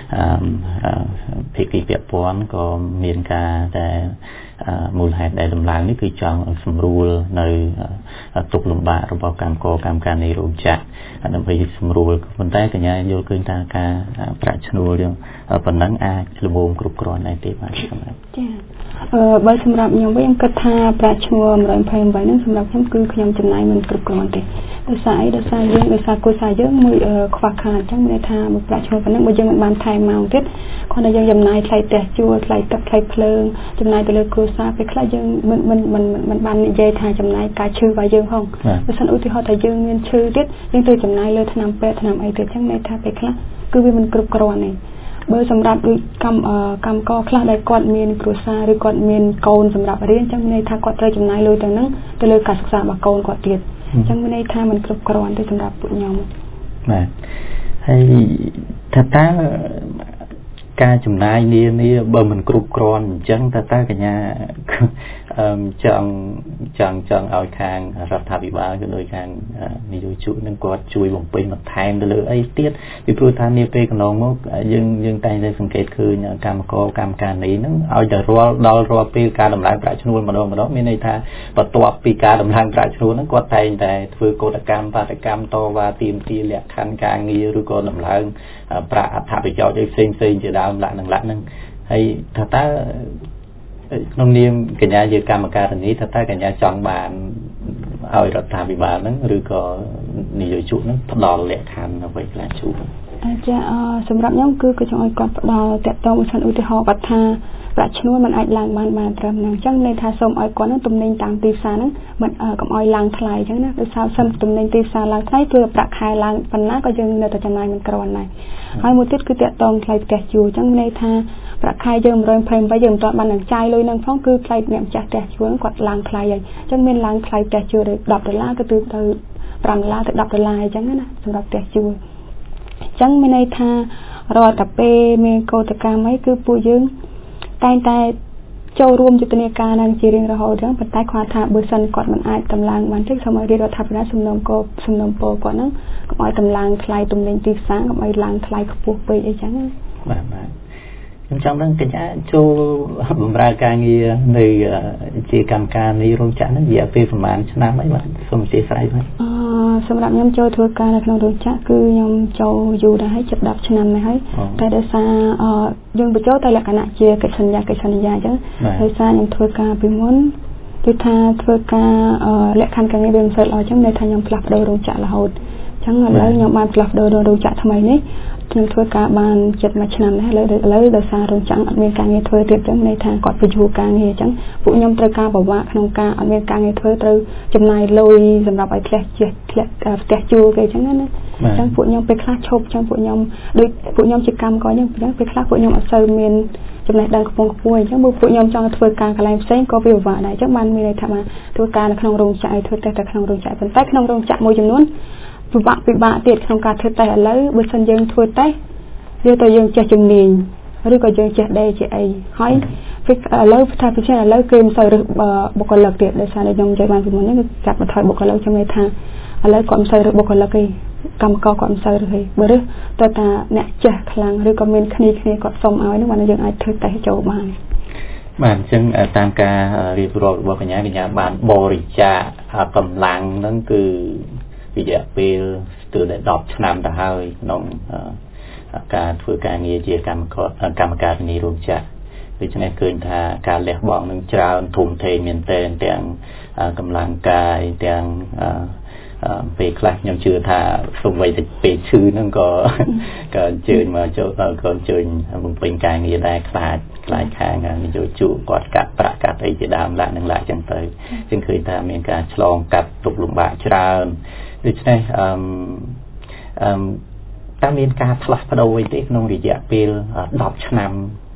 ភាគីពាក់ព័ន្ធក៏មានការតែមូលហេតុដែលដំឡើងនេះគឺចង់សម្រួលនៅទុកលំបាករបស់កម្មករកម្មការនៃរោងចក្រដើម្បីសម្រួលប៉ុន្តែកញ្ញាយល់ឃើញថាការប្រាក់ឈ្នួលប៉ុណ្ណឹងអាចល្មមគ្រប់គ្រាន់ដែរទេបាទសម្រាប់ចាអឺបើសម្រាប់ខ្ញុំវិញខ្ញុំគិតថាប្រាក់ឈ្នួលone hundred twenty-eightហ្នឹងសម្រាប់ខ្ញុំគឺខ្ញុំចំណាយមិនគ្រប់គ្រាន់ទេដោយសារអីដោយសារយើងដោយសារគូសារយើងមួយខ្វះខាតអញ្ចឹងមានន័យថាមួយប្រាក់ឈ្នួលប៉ុណ្ណឹងបើយើងមិនបានថែមមកទៀតគ្រាន់តែយើងចំណាយថ្លៃផ្ទះជួលថ្លៃទឹកថ្លៃភ្លើងចំណាយទៅលើគ្រួសារពេលខ្លះយើងមិនមិនមិនមិនបាននិយាយថាចំណាយការឈឺរបស់យើងផងបើសិនឧទាហរណ៍ថាយើងមានឈឺទៀតយើងត្រូវចំណាយលើថ្នាំពេទ្យថ្នាំអីទៀតអញ្ចឹងន័យថាពេលខ្លះគឺវាមិនគ្រប់គ្រាន់ទេបើសម្រាប់ដូចកម្មកម្មករខ្លះដែលគាត់មានគ្រួសារឬគាត់មានកូនសម្រាប់រៀនអញ្ចឹងមានន័យថាគាត់ត្រូវចំណាយលុយទៅហ្នឹងទៅលើការសិក្សារបស់កូនគាត់ទៀតអញ្ចឹងមានន័យថាมันគ្រប់គ្រាន់ទេសម្រាប់ពួកខ្ញុំបាទហើយថាតើការចំណាយនានាបើមិនគ្រប់គ្រាន់អញ្ចឹងតើតើកញ្ញាចង់ចង់ចង់ឲ្យខាងរដ្ឋាភិបាលក៏ដូចខាងនយោជកនឹងគាត់ជួយបំពេញបន្ថែមទៅលើអីទៀតពីព្រោះថានាពេលកន្លងមកយើងយើងតែងតែសង្កេតឃើញកម្មករកម្មការនេះនឹងឲ្យតែរាល់ដល់រាល់ពេលការដំឡើងប្រាក់ឈ្នួលម្ដងម្ដងមានន័យថាបន្ទាប់ពីការដំឡើងប្រាក់ឈ្នួលហ្នឹងគាត់តែងតែធ្វើកោតកម្មបាតកម្មតវ៉ាទាមទារលក្ខខណ្ឌការងារឬក៏ដំឡើងប្រាក់អត្ថប្រយោជន៍ផ្សេងផ្សេងជាដើមលក្ខណៈលក្ខហ្នឹងហើយថាតើក្នុងនាមកញ្ញាជាកម្មការនីថាតើកញ្ញាចង់បានឲ្យរដ្ឋាភិបាលហ្នឹងឬក៏នយោជកហ្នឹងផ្ដល់លក្ខខណ្ឌអ្វីខ្លះជូនអាចសម្រាប់ខ្ញុំគឺគឺចង់ឲ្យគាត់ផ្ដល់តកតងមួយសិនឧទាហរណ៍គាត់ថាប្រាក់ឈ្នួលมันអាចឡើងបានបានត្រឹមហ្នឹងអញ្ចឹងន័យថាសូមឲ្យគាត់ហ្នឹងទំនិញតាមទីផ្សារហ្នឹងមិនកុំឲ្យឡើងថ្លៃអញ្ចឹងណាដោយសារសិនទំនិញទីផ្សារឡើងថ្លៃគឺប្រាក់ខែឡើងប៉ុណ្ណាក៏យើងនៅតែចំណាយមិនគ្រាន់ដែរហើយមួយទៀតគឺតកតងថ្លៃផ្ទះជួលអញ្ចឹងន័យថាប្រាក់ខែយើងone hundred twenty-eightយើងមិនទាន់បាននឹងចាយលុយហ្នឹងផងគឺថ្លៃអ្នកម្ចាស់ផ្ទះជួលគាត់ឡើងថ្លៃហើយអញ្ចឹងមានឡើងថ្លៃផ្ទះជួលទៅtenដុល្លារទៅទៅfiveដុល្លារទៅtenដុល្លារអញ្ចឹងណាសម្រាប់ផ្ទះជួលអញ្ចឹងមានន័យថារាល់តែពេលមានកោតកម្មអីគឺពួកយើងតែងតែចូលរួមយុទ្ធនាការនឹងជារៀងរហូតអញ្ចឹងប៉ុន្តែគាត់ថាបើសិនគាត់មិនអាចតម្លើងបានទេសូមឲ្យរាជរដ្ឋាភិបាលសំណូមគរសំណូមពរគាត់ហ្នឹងកុំឲ្យតម្លើងថ្លៃទំនិញទីផ្សារកុំឲ្យឡើងថ្លៃខ្ពស់ពេកអីចឹងបាទបាទខ្ញុំចង់ដឹងកញ្ញាចូលបម្រើការងារនៅជាកម្មការនៃរោងចក្រហ្នឹងរយៈពេលប្រហែលឆ្នាំអីបាទសូមអធិស្ឋានបាទអឺសម្រាប់ខ្ញុំចូលធ្វើការនៅក្នុងរោងចក្រគឺខ្ញុំចូលយូរដែរហើយជិតtenឆ្នាំហើយហើយតែដោយសារអឺយើងបញ្ចូលតែលក្ខណៈជាកិច្ចសន្យាកិច្ចសន្យាអញ្ចឹងដោយសារខ្ញុំធ្វើការពីមុនគឺថាធ្វើការលក្ខខណ្ឌការងារវាមិនសូវល្អអញ្ចឹងន័យថាខ្ញុំផ្លាស់ប្ដូររោងចក្ររហូតអញ្ចឹងឥឡូវខ្ញុំបានផ្លាស់ប្ដូររោងចក្រថ្មីនេះខ្ញុំធ្វើការបានជិតមួយឆ្នាំដែរឥឡូវឥឡូវដោយសាររោងចក្រអត់មានការងារធ្វើទៀតអញ្ចឹងន័យថាគាត់បញ្ជូរការងារអញ្ចឹងពួកខ្ញុំត្រូវការពិបាកក្នុងការអត់មានការងារធ្វើត្រូវចំណាយលុយសម្រាប់ឲ្យផ្ទះជាផ្ទះផ្ទះជួលគេអញ្ចឹងណាអញ្ចឹងពួកខ្ញុំពេលខ្លះឈប់អញ្ចឹងពួកខ្ញុំដូចពួកខ្ញុំជាកម្មករអញ្ចឹងពេលខ្លះពួកខ្ញុំអត់សូវមានចំណេះដឹងខ្ពង់ខ្ពស់អញ្ចឹងបើពួកខ្ញុំចង់ធ្វើការកន្លែងផ្សេងក៏វាពិបាកដែរអញ្ចឹងបានមានន័យថាធ្វើការនៅក្នុងរោងចក្រឲ្យធ្វើតែតែក្នុងរោងចក្រប៉ុន្តែក្នុងរោងចក្រមួយចំនួនពិបាកពិបាកទៀតក្នុងការធ្វើតែឥឡូវបើសិនយើងធ្វើតែយើងទៅយើងចេះជំនាញឬក៏យើងចេះដេរជាអីហើយឥឡូវថាពិសេសឥឡូវគេមិនសូវរើសបុគ្គលិកទៀតដោយសារតែខ្ញុំនិយាយបានពីមុននេះគឺកាត់បន្ថយបុគ្គលិកខ្ញុំនិយាយថាឥឡូវគាត់មិនសូវរើសបុគ្គលិកទេកម្មករគាត់មិនសូវរើសទេបើរើសទៅតាអ្នកចេះខ្លាំងឬក៏មានគ្នាគ្នាគាត់សុំឲ្យនោះបានយើងអាចធ្វើតេស្តចូលបានបាទអញ្ចឹងតាមការរៀបរាប់របស់កញ្ញាកញ្ញាបានបរិច្ចាគកម្លាំងហ្នឹងគឺរយៈពេលស្ទើរតែtenឆ្នាំទៅហើយក្នុងការធ្វើការងារជាកម្មករកម្មការនីរោងចក្រដូច្នេះឃើញថាការលះបង់នឹងច្រើនធំធេងមែនទែនទាំងកម្លាំងកាយទាំងពេលខ្លះខ្ញុំជឿថាសូម្បីតែពេលឈឺហ្នឹងក៏ក៏អញ្ជើញមកចូលដល់ក៏អញ្ជើញបំពេញការងារដែរខ្លាចខ្លាចខាងនយោជកគាត់កាត់ប្រាក់កាត់អីជាដើមឡាក់នឹងឡាក់ចឹងទៅចឹងឃើញថាមានការឆ្លងកាត់ទុក្ខលំបាកច្រើនដូច្នេះអឺអឺតើមានការផ្លាស់ប្ដូរអីទេក្នុងរយៈពេលtenឆ្នាំ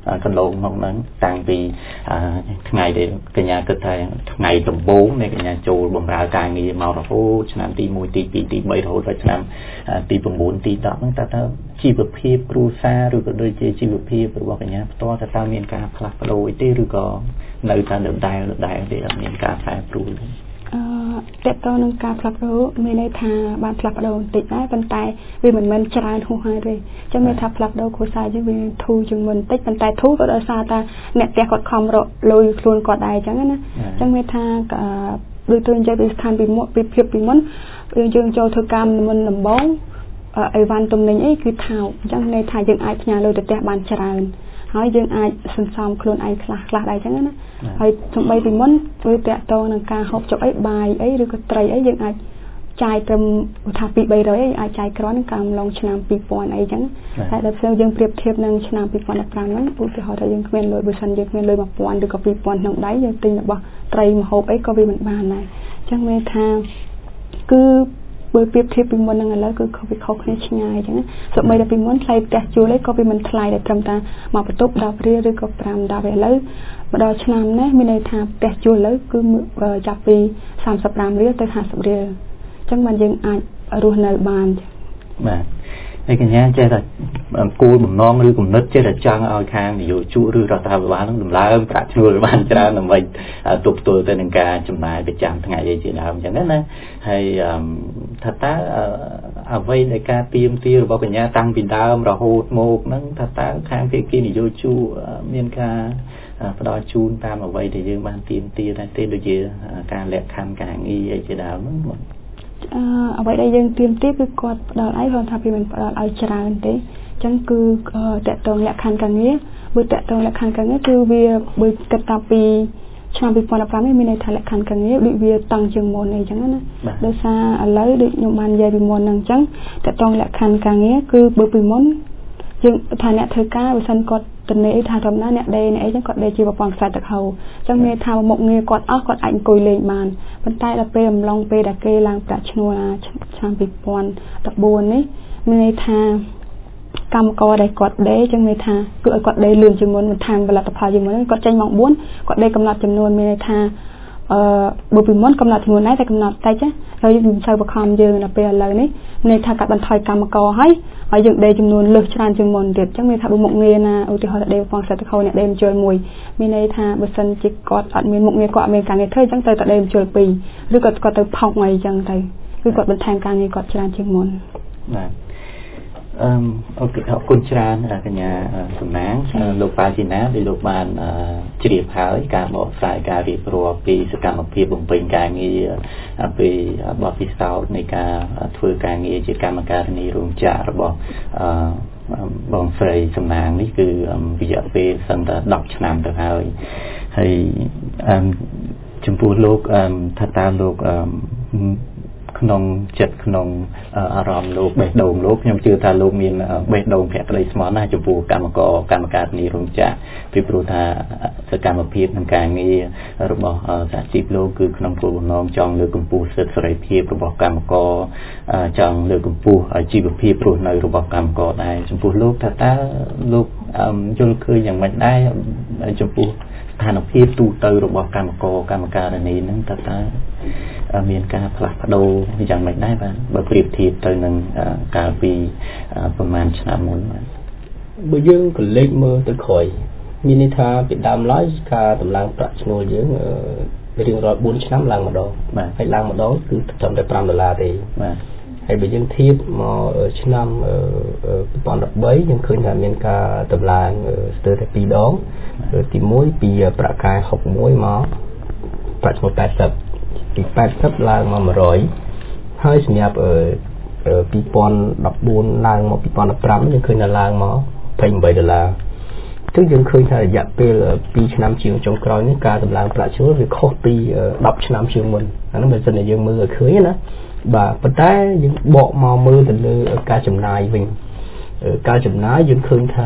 កន្លងក្នុងហ្នឹងតាំងពីថ្ងៃដែលកញ្ញាគិតថាថ្ងៃដំបូងនៃកញ្ញាចូលបម្រើការងាសមករហូតឆ្នាំទីមួយទីពីរទីបីរហូតដល់ឆ្នាំទី9ទី10ហ្នឹងតើតើជីវភាពគ្រួសារឬក៏ដូចជាជីវភាពរបស់កញ្ញាផ្ទាល់តើតើមានការផ្លាស់ប្ដូរអីទេឬក៏នៅតែដដែលដដែលទេអត់មានការប្រែប្រួលអឺតើតើនឹងការផ្លាស់ប្ដូរមានន័យថាបានផ្លាស់ប្ដូរបន្តិចដែរប៉ុន្តែវាមិនមែនច្រើនហួសហេតុទេចឹងមានថាផ្លាស់ប្ដូរគ្រួសារយើងវាធូរជាងមុនបន្តិចប៉ុន្តែធូរក៏ដោយសារតែអ្នកផ្ទះគាត់ខំរកលុយខ្លួនគាត់ដែរចឹងណាចឹងមានថាដូចទៅនិយាយពីស្ថានពីមុនពីភាពពីមុនយើងចូលធ្វើកម្មមុនដំបូងអីវ៉ាន់ទំនិញអីគឺថោកអញ្ចឹងន័យថាយើងអាចផ្ញើលុយទៅផ្ទះបានច្រើនហើយយើងអាចសន្សំខ្លួនឯងខ្លះខ្លះដែរអញ្ចឹងណាហើយសំបីពីមុនវាតាក់ទងនឹងការហូបចុកអីបាយអីឬក៏ត្រីអីយើងអាចចាយត្រឹមថាពីបីរយអីអាចចាយក្រនឹងកាលឡងឆ្នាំពីរពាន់អីចឹងតែដល់ពេលយើងប្រៀបធៀបនឹងឆ្នាំពីរពាន់ដប់ប្រាំហ្នឹងឧទាហរណ៍ថាយើងគ្មានលុយបើសិនយើងគ្មានលុយមួយពាន់ឬក៏ពីរពាន់ក្នុងដៃយើងទិញរបស់ត្រីម្ហូបអីក៏វាមិនបានដែរអញ្ចឹងមានថាគឺបើប្រៀបធៀបពីមុននឹងឥឡូវគឺខុសពីខុសគ្នាឆ្ងាយអញ្ចឹងសូម្បីតែពីមុនថ្លៃផ្ទះជួលអីក៏វាមិនថ្លៃតែត្រឹមតែមកបន្ទប់ដប់រៀលឬក៏ប្រាំដប់ឥឡូវមកដល់ឆ្នាំនេះមានន័យថាផ្ទះជួលឥឡូវគឺចាប់ពីសាមសិបប្រាំរៀលទៅហាសិបរៀលអញ្ចឹងបានយើងអាចរស់នៅបានបាទហើយកញ្ញាចេះតែគោលបំណងឬគំនិតចេះតែចង់ឲ្យខាងនយោជកឬរដ្ឋាភិបាលនឹងដំឡើងប្រាក់ឈ្នួលបានច្រើនដើម្បីទប់ទល់ទៅនឹងការចំណាយប្រចាំថ្ងៃឯជាដើមអញ្ចឹងណាហើយថាតើអ្វីដែលការទៀមទារបស់កញ្ញាតាំងពីដើមរហូតមកហ្នឹងថាតើខាងភាគីនយោជកមានការផ្ដល់ជូនតាមអ្វីដែលយើងបានទៀមទាដែរទេដូចជាការលក្ខខណ្ឌការងារឯជាដើមហ្នឹងអឺអ្វីដែលយើងទៀមទាគឺគាត់ផ្ដល់ឲ្យគាត់ថាពីមិនផ្ដល់ឲ្យច្រើនទេអញ្ចឹងគឺតកតងលក្ខខណ្ឌការងារបើតកតងលក្ខខណ្ឌការងារគឺវាបើគិតតាពីឆ្នាំពីរពាន់ដប់ប្រាំនេះមានន័យថាលក្ខខណ្ឌការងារដូចវាតឹងជាងមុនអីចឹងណាដោយសារឥឡូវដូចខ្ញុំបាននិយាយពីមុនហ្នឹងអញ្ចឹងតកតងលក្ខខណ្ឌការងារគឺបើពីមុនយើងថាអ្នកធ្វើការបើសិនគាត់ទៅនេះថាធម្មតាអ្នកដេអ្នកអីចឹងគាត់ដេជាប្រព័ន្ធខ្សែទឹកហូរអញ្ចឹងមានថាមុខងារគាត់អស់គាត់អាចអង្គុយលេងបានប៉ុន្តែដល់ពេលអំឡុងពេលដែលគេឡើងប្រាក់ឈ្នួលឆ្នាំពីរពាន់ដប់បួននេះមានន័យថាកម្មករដែលគាត់ដេចឹងមានថាគឺឲ្យគាត់ដេលឿនជាងមុនបន្ថែមផលិតផលជាងមុនគាត់ចេញម៉ោងបួនគាត់ដេកំណត់ចំនួនមានន័យថាអឺបើពីមុនកំណត់ចំនួនដែរតែកំណត់តិចណាហើយយើងមិនសូវបខំយើងដល់ពេលឥឡូវនេះមានន័យថាកាត់បន្ថយកម្មករហើយហើយយើងដេចំនួនលើសច្រើនជាងមុនទៀតអញ្ចឹងមានថាបើមុខងារណាឧទាហរណ៍ដេប្រព័ន្ធខ្សែទឹកហូរអ្នកដេបញ្ចូលមួយមានន័យថាបើសិនជាគាត់អត់មានមុខងារគាត់អត់មានការងារធ្វើអញ្ចឹងទៅតែដេបញ្ចូលពីរឬក៏គាត់ទៅផុងអីអញ្ចឹងទៅគឺគាត់បន្ថែមការងារគាត់ច្រើនជាងមុនបាទអឺអូខេអរគុណច្រើនកញ្ញាសំណាងលោកប៉ាជីណាដែលលោកបានជ្រាបហើយការបកស្រាយការរៀបរាប់ពីសកម្មភាពបំពេញការងារពីបទពិសោធន៍នៃការធ្វើការងារជាកម្មការិនីរោងចក្ររបស់អឺបងស្រីសំណាងនេះគឺរយៈពេលសឹងតែដប់ឆ្នាំទៅហើយហើយអឺចំពោះលោកថាតើលោកក្នុងចិត្តក្នុងអារម្មណ៍លោកបេះដូងលោកខ្ញុំជឿថាលោកមានបេះដូងភក្តីស្មោះណាស់ចំពោះកម្មករកម្មការិនីរោងចក្រពីព្រោះថាសកម្មភាពនិងការងាររបស់សហជីពលោកគឺក្នុងគោលបំណងចង់លើកកម្ពស់សិទ្ធិសេរីភាពរបស់កម្មករចង់លើកកម្ពស់ជីវភាពរស់នៅរបស់កម្មករដែរចំពោះលោកថាតើលោកយល់ឃើញយ៉ាងម៉េចដែរចំពោះស្ថានភាពទូទៅរបស់កម្មករកម្មការិនីហ្នឹងតើតើមានការផ្លាស់ប្ដូរយ៉ាងម៉េចដែរបាទបើប្រៀបធៀបទៅនឹងកាលពីប្រហែលឆ្នាំមុនបាទបើយើងក៏លេខមើលទៅក្រោយមានន័យថាពីដើមឡើយការតម្លើងប្រាក់ឈ្នួលយើងរៀងរាល់បួនឆ្នាំឡើងម្ដងបាទហើយឡើងម្ដងគឺត្រឹមតែប្រាំដុល្លារទេបាទហើយបើយើងធៀបមកឆ្នាំពីរពាន់ដប់បីយើងឃើញថាមានការតម្លើងស្ទើរតែពីរដងទីមួយពីប្រាក់ខែហុកមួយមកប្រាក់ឈ្នួលแปดสิบពីแปดสิบឡើងមកmột trămហើយសម្រាប់ពីរពាន់ដប់បួនឡើងមកពីរពាន់ដប់ប្រាំយើងឃើញថាឡើងមកยี่สิบแปดដុល្លារគឺយើងឃើញថារយៈពេលពីរឆ្នាំជាងចុងក្រោយនេះការតម្លើងប្រាក់ឈ្នួលវាខុសពីដប់ឆ្នាំជាងមុនអានោះបើសិនជាយើងមើលឲ្យឃើញណាបាទប៉ុន្តែយើងបកមកមើលទៅលើការចំណាយវិញការចំណាយយើងឃើញថា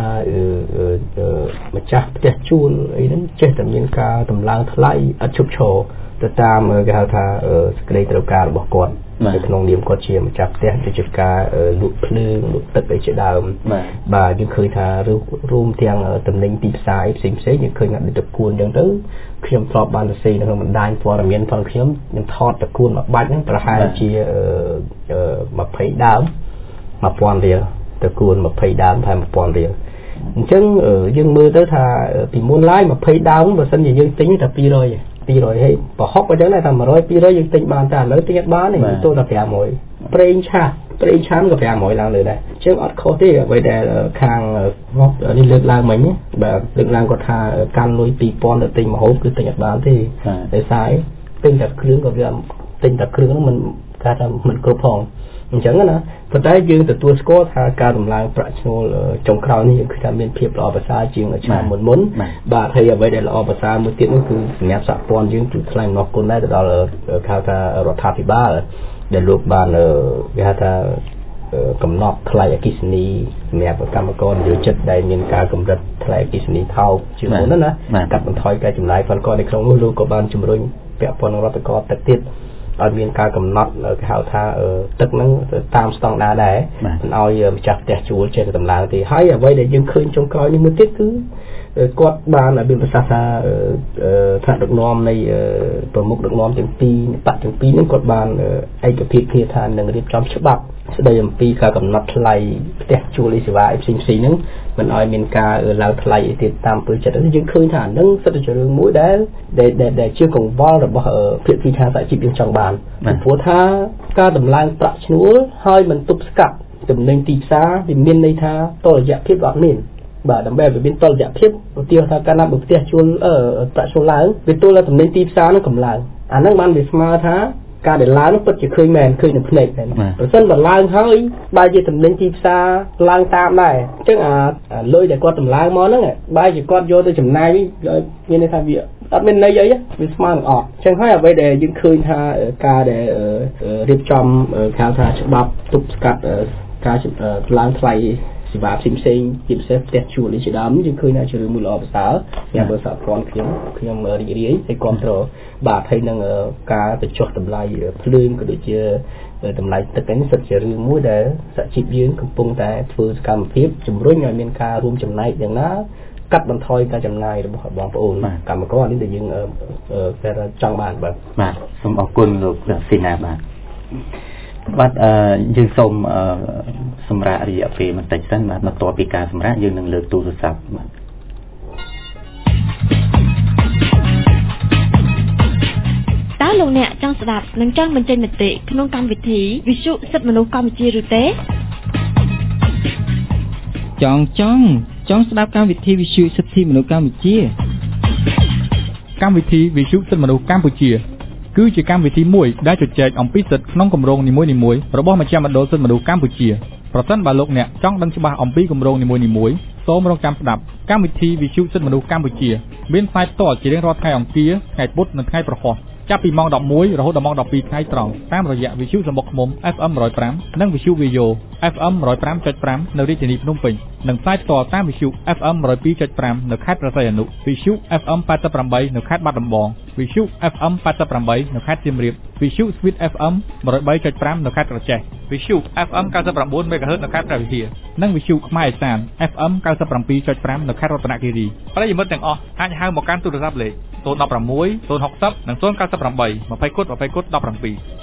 ម្ចាស់ផ្ទះជួលអីហ្នឹងចេះតែមានការតម្លើងថ្លៃអត់ឈប់ឈរទៅតាមគេហៅថាសេចក្តីត្រូវការរបស់គាត់នៅក្នុងនាមគាត់ជាម្ចាស់ផ្ទះទៅជាការលក់ភ្លើងលក់ទឹកអីជាដើមបាទយើងឃើញថារួមទាំងតំណែងទីផ្សារផ្សេងផ្សេងយើងឃើញថាតកួនអញ្ចឹងទៅខ្ញុំធ្លាប់បានទៅសេនៅក្នុងបណ្ដាញព័ត៌មានផងខ្ញុំខ្ញុំថតតកួនមួយបាច់ហ្នឹងប្រហែលជា20ដើម1000រៀលតកួន20ដើមហើយ1000រៀលអញ្ចឹងយើងមើលទៅថាពីមុនឡើយ20ដើមបើសិនជាយើងទិញតែ200 200ហេប្រហុកអញ្ចឹងតែ100 200យើងទិញបានតែឥឡូវទិញអត់បានទេទោះតែ500ប្រេងឆាប្រេងឆាក៏500ឡើងលើដែរអញ្ចឹងអត់ខុសទេអ្វីដែលខាងនេះលើកឡើងមិញបាទលើកឡើងគាត់ថាកាន់លុយ2000ទៅទិញម្ហូបគឺទិញអត់បានទេដោយសារទិញតែគ្រឿងក៏វាទិញតែគ្រឿងហ្នឹងមិនគេថាមិនគ្រប់ផងអញ្ចឹងណាប៉ុន្តែយើងទទួលស្គាល់ថាការដំឡើងប្រាក់ឈ្នួលចុងក្រោយនេះគឺថាមានភាពល្អប្រសើរជាងឆ្នាំមុនមុនបាទហើយអ្វីដែលល្អប្រសើរមួយទៀតនោះគឺសម្រាប់សហព័ន្ធយើងគឺថ្លែងអំណរគុណដែរទៅដល់ហៅថារដ្ឋាភិបាលដែលលោកបានគេហៅថាកំណត់ថ្លៃអគ្គិសនីសម្រាប់កម្មករនិយោជិតដែលមានការកម្រិតថ្លៃអគ្គិសនីថោកជាងមុនណាកាត់បន្ថយការចំណាយផលក៏នៅក្នុងនោះលោកក៏បានជំរុញពាក់ព័ន្ធនឹងរដ្ឋបាលទឹកទៀតឲ្យមានការកំណត់គេហៅថាទឹកហ្នឹងតាមស្តង់ដារដែរមិនឲ្យម្ចាស់ផ្ទះជួលចេះតែតម្លើងទេហើយអ្វីដែលយើងឃើញចុងក្រោយនេះមួយទៀតគឺគាត់បានមានប្រសាសន៍ថាថ្នាក់ដឹកនាំនៃប្រមុខដឹកនាំទាំងពីរបកទាំងពីរហ្នឹងគាត់បានឯកភាពគ្នាថានឹងរៀបចំច្បាប់ស្ដីអំពីការកំណត់ថ្លៃផ្ទះជួលអីសេវាអីផ្សេងៗហ្នឹងមិនឲ្យមានការឡើងថ្លៃអីទៀតតាមពើចិត្តយើងឃើញថាហ្នឹងសិតតែជារឿងមួយដែលដែលជាកង្វល់របស់ភាគីថាសហជីពយើងចង់បានព្រោះថាការដំឡើងប្រាក់ឈ្នួលហើយមិនទប់ស្កាត់តំណែងទីផ្សារវាមានន័យថាតលរយៈភាពអត់មានបាទដើម្បីឲ្យមានតលរយៈភាពឧទាហរណ៍ថាកាលណាបើផ្ទះជួលប្រាក់ឈ្នួលឡើងវាទល់តែតំណែងទីផ្សារនឹងកំឡើងអាហ្នឹងបានវាស្មើថាការដែលឡើងនោះពិតជាឃើញមែនឃើញនឹងភ្នែកមែនប្រសិនបើឡើងហើយបែរជាតំណែងទីផ្សារឡើងតាមដែរអញ្ចឹងអាលុយដែលគាត់តម្លើងមកហ្នឹងបែរជាគាត់យកទៅចំណាយមានន័យថាវាអត់មានន័យអីវាស្មើនឹងអត់អញ្ចឹងហើយអ្វីដែលយើងឃើញថាការដែលរៀបចំគេហៅថាច្បាប់ទប់ស្កាត់ការឡើងថ្លៃសេវាផ្សេងផ្សេងជាពិសេសផ្ទះជួលនេះជាដើមយើងឃើញថាជារឿងមួយល្អប្រសើរយ៉ាងបើសហព័ន្ធខ្ញុំខ្ញុំរីករាយហើយគ្រប់គ្រងបាទហើយនឹងការបញ្ចុះតម្លៃភ្លើងក៏ដូចជាតម្លៃទឹកនេះសិតជារឿងមួយដែលសហជីពយើងកំពុងតែធ្វើសកម្មភាពជំរុញឲ្យមានការរួមចំណែកយ៉ាងណាកាត់បន្ថយការចំណាយរបស់បងប្អូនកម្មករនេះដែលយើងគេចង់បានបាទបាទសូមអរគុណលោកស៊ីណាបាទបាទយើងសូមសម្រាប់រយៈពេលបន្តិចសិនបាទបន្ទាប់ពីការសម្រាប់យើងនឹងលើកទូរស័ព្ទបាទតើលោកអ្នកចង់ស្ដាប់និងចង់បញ្ចេញមតិក្នុងកម្មវិធីវិទ្យុសិទ្ធិមនុស្សកម្ពុជាឬទេចង់ចង់ចង់ស្ដាប់កម្មវិធីវិទ្យុសិទ្ធិមនុស្សកម្ពុជាកម្មវិធីវិទ្យុសិទ្ធិមនុស្សកម្ពុជាគឺជាកម្មវិធីមួយដែលជជែកអំពីសិទ្ធិក្នុងគម្រោងនីមួយៗរបស់មជ្ឈមណ្ឌលសិទ្ធិមនុស្សកម្ពុជាប្រសិនបើលោកអ្នកចង់ដឹងច្បាស់អំពីគម្រោងនីមួយៗសូមរងចាំស្ដាប់កម្មវិធីវិទ្យុសិទ្ធិមនុស្សកម្ពុជាមានផ្សាយផ្ទាល់ជារៀងរាល់ថ្ងៃអង្គារថ្ងៃពុធនិងថ្ងៃប្រហោះចាប់ពីម៉ោង11រហូតដល់ម៉ោង12ថ្ងៃត្រង់តាមរយៈវិទ្យុសំបុកឃ្មុំ เอฟ เอ็ม หนึ่งร้อยห้า និងវិទ្យុ Vivo เอฟ เอ็ม หนึ่งร้อยห้าจุดห้า នៅរាជធានីភ្នំពេញនិងផ្សាយផ្ទាល់តាមវិទ្យុ เอฟ เอ็ม หนึ่งร้อยสองจุดห้า នៅខេត្តព្រះសីហនុវិទ្យុ เอฟ เอ็ม แปดสิบแปด នៅខេត្តបាត់ដំបងវិទ្យុ เอฟ เอ็ม แปดสิบแปด នៅខេត្តសៀមរាបវិទ្យុ Sweet เอฟ เอ็ม หนึ่งร้อยสามจุดห้า នៅខេត្តក្រចេះវិទ្យុ เอฟ เอ็ม เก้าสิบเก้า មេហ្គាហឺត នៅខេត្តព្រះវិហារនិងវិទ្យុខ្មែរឥសាន เอฟ เอ็ม เก้าสิบเจ็ดจุดห้า នៅខេត្តរតនគិរីប្រិយមិត្តទាំងអស់អាចហៅមកកាន់ទូរស័ព្ទលេខศูนย์ หนึ่ง หก ศูนย์ หก ศูนย์ និង ศูนย์ เก้า แปด ยี่สิบ គុត ยี่สิบ គុត สิบเจ็ด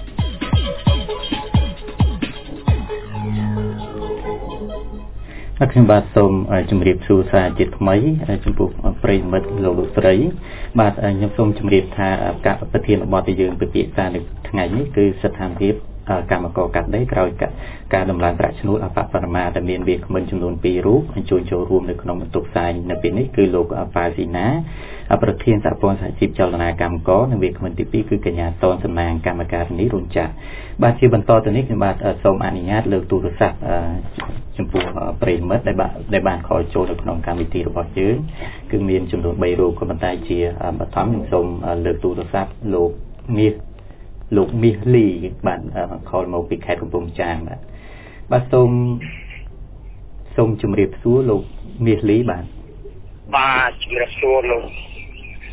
ខ្ញុំបាទសូមជម្រាបសួរសាជាថ្មីចំពោះប្រិយមិត្តលោកលោកស្រីបាទខ្ញុំសូមជម្រាបថាការប្រធានបទដែលយើងពិភាក្សានៅថ្ងៃនេះគឺស្ថានភាពកម្មករកាត់ដេរក្រោយការដំឡើងប្រាក់ឈ្នួលអបបរមាដែលមានវាគ្មិនចំនួនពីររូបអញ្ជើញចូលរួមនៅក្នុងបន្ទប់ផ្សាយនៅពេលនេះគឺលោកប៉ាស៊ីណាប្រធានសហព័ន្ធសហជីពចលនាកម្មករនិងវាគ្មិនទីពីរគឺកញ្ញាតនសំណាងកម្មការនីរោងចក្របាទជាបន្តទៅនេះខ្ញុំបាទសូមអនុញ្ញាតលើកទូរស័ព្ទចំពោះប្រិយមិត្តដែលបានដែលបានខលចូលនៅក្នុងកម្មវិធីរបស់យើងគឺមានចំនួនបីរូបក៏ប៉ុន្តែជាបឋមខ្ញុំសូមលើកទូរស័ព្ទលោកមាសលោកមាសលីបានខលមកពីខេត្តកំពង់ចាមបាទបាទសូមសូមជម្រាបសួរលោកមាសលីបាទបាទជម្រាបសួរលោក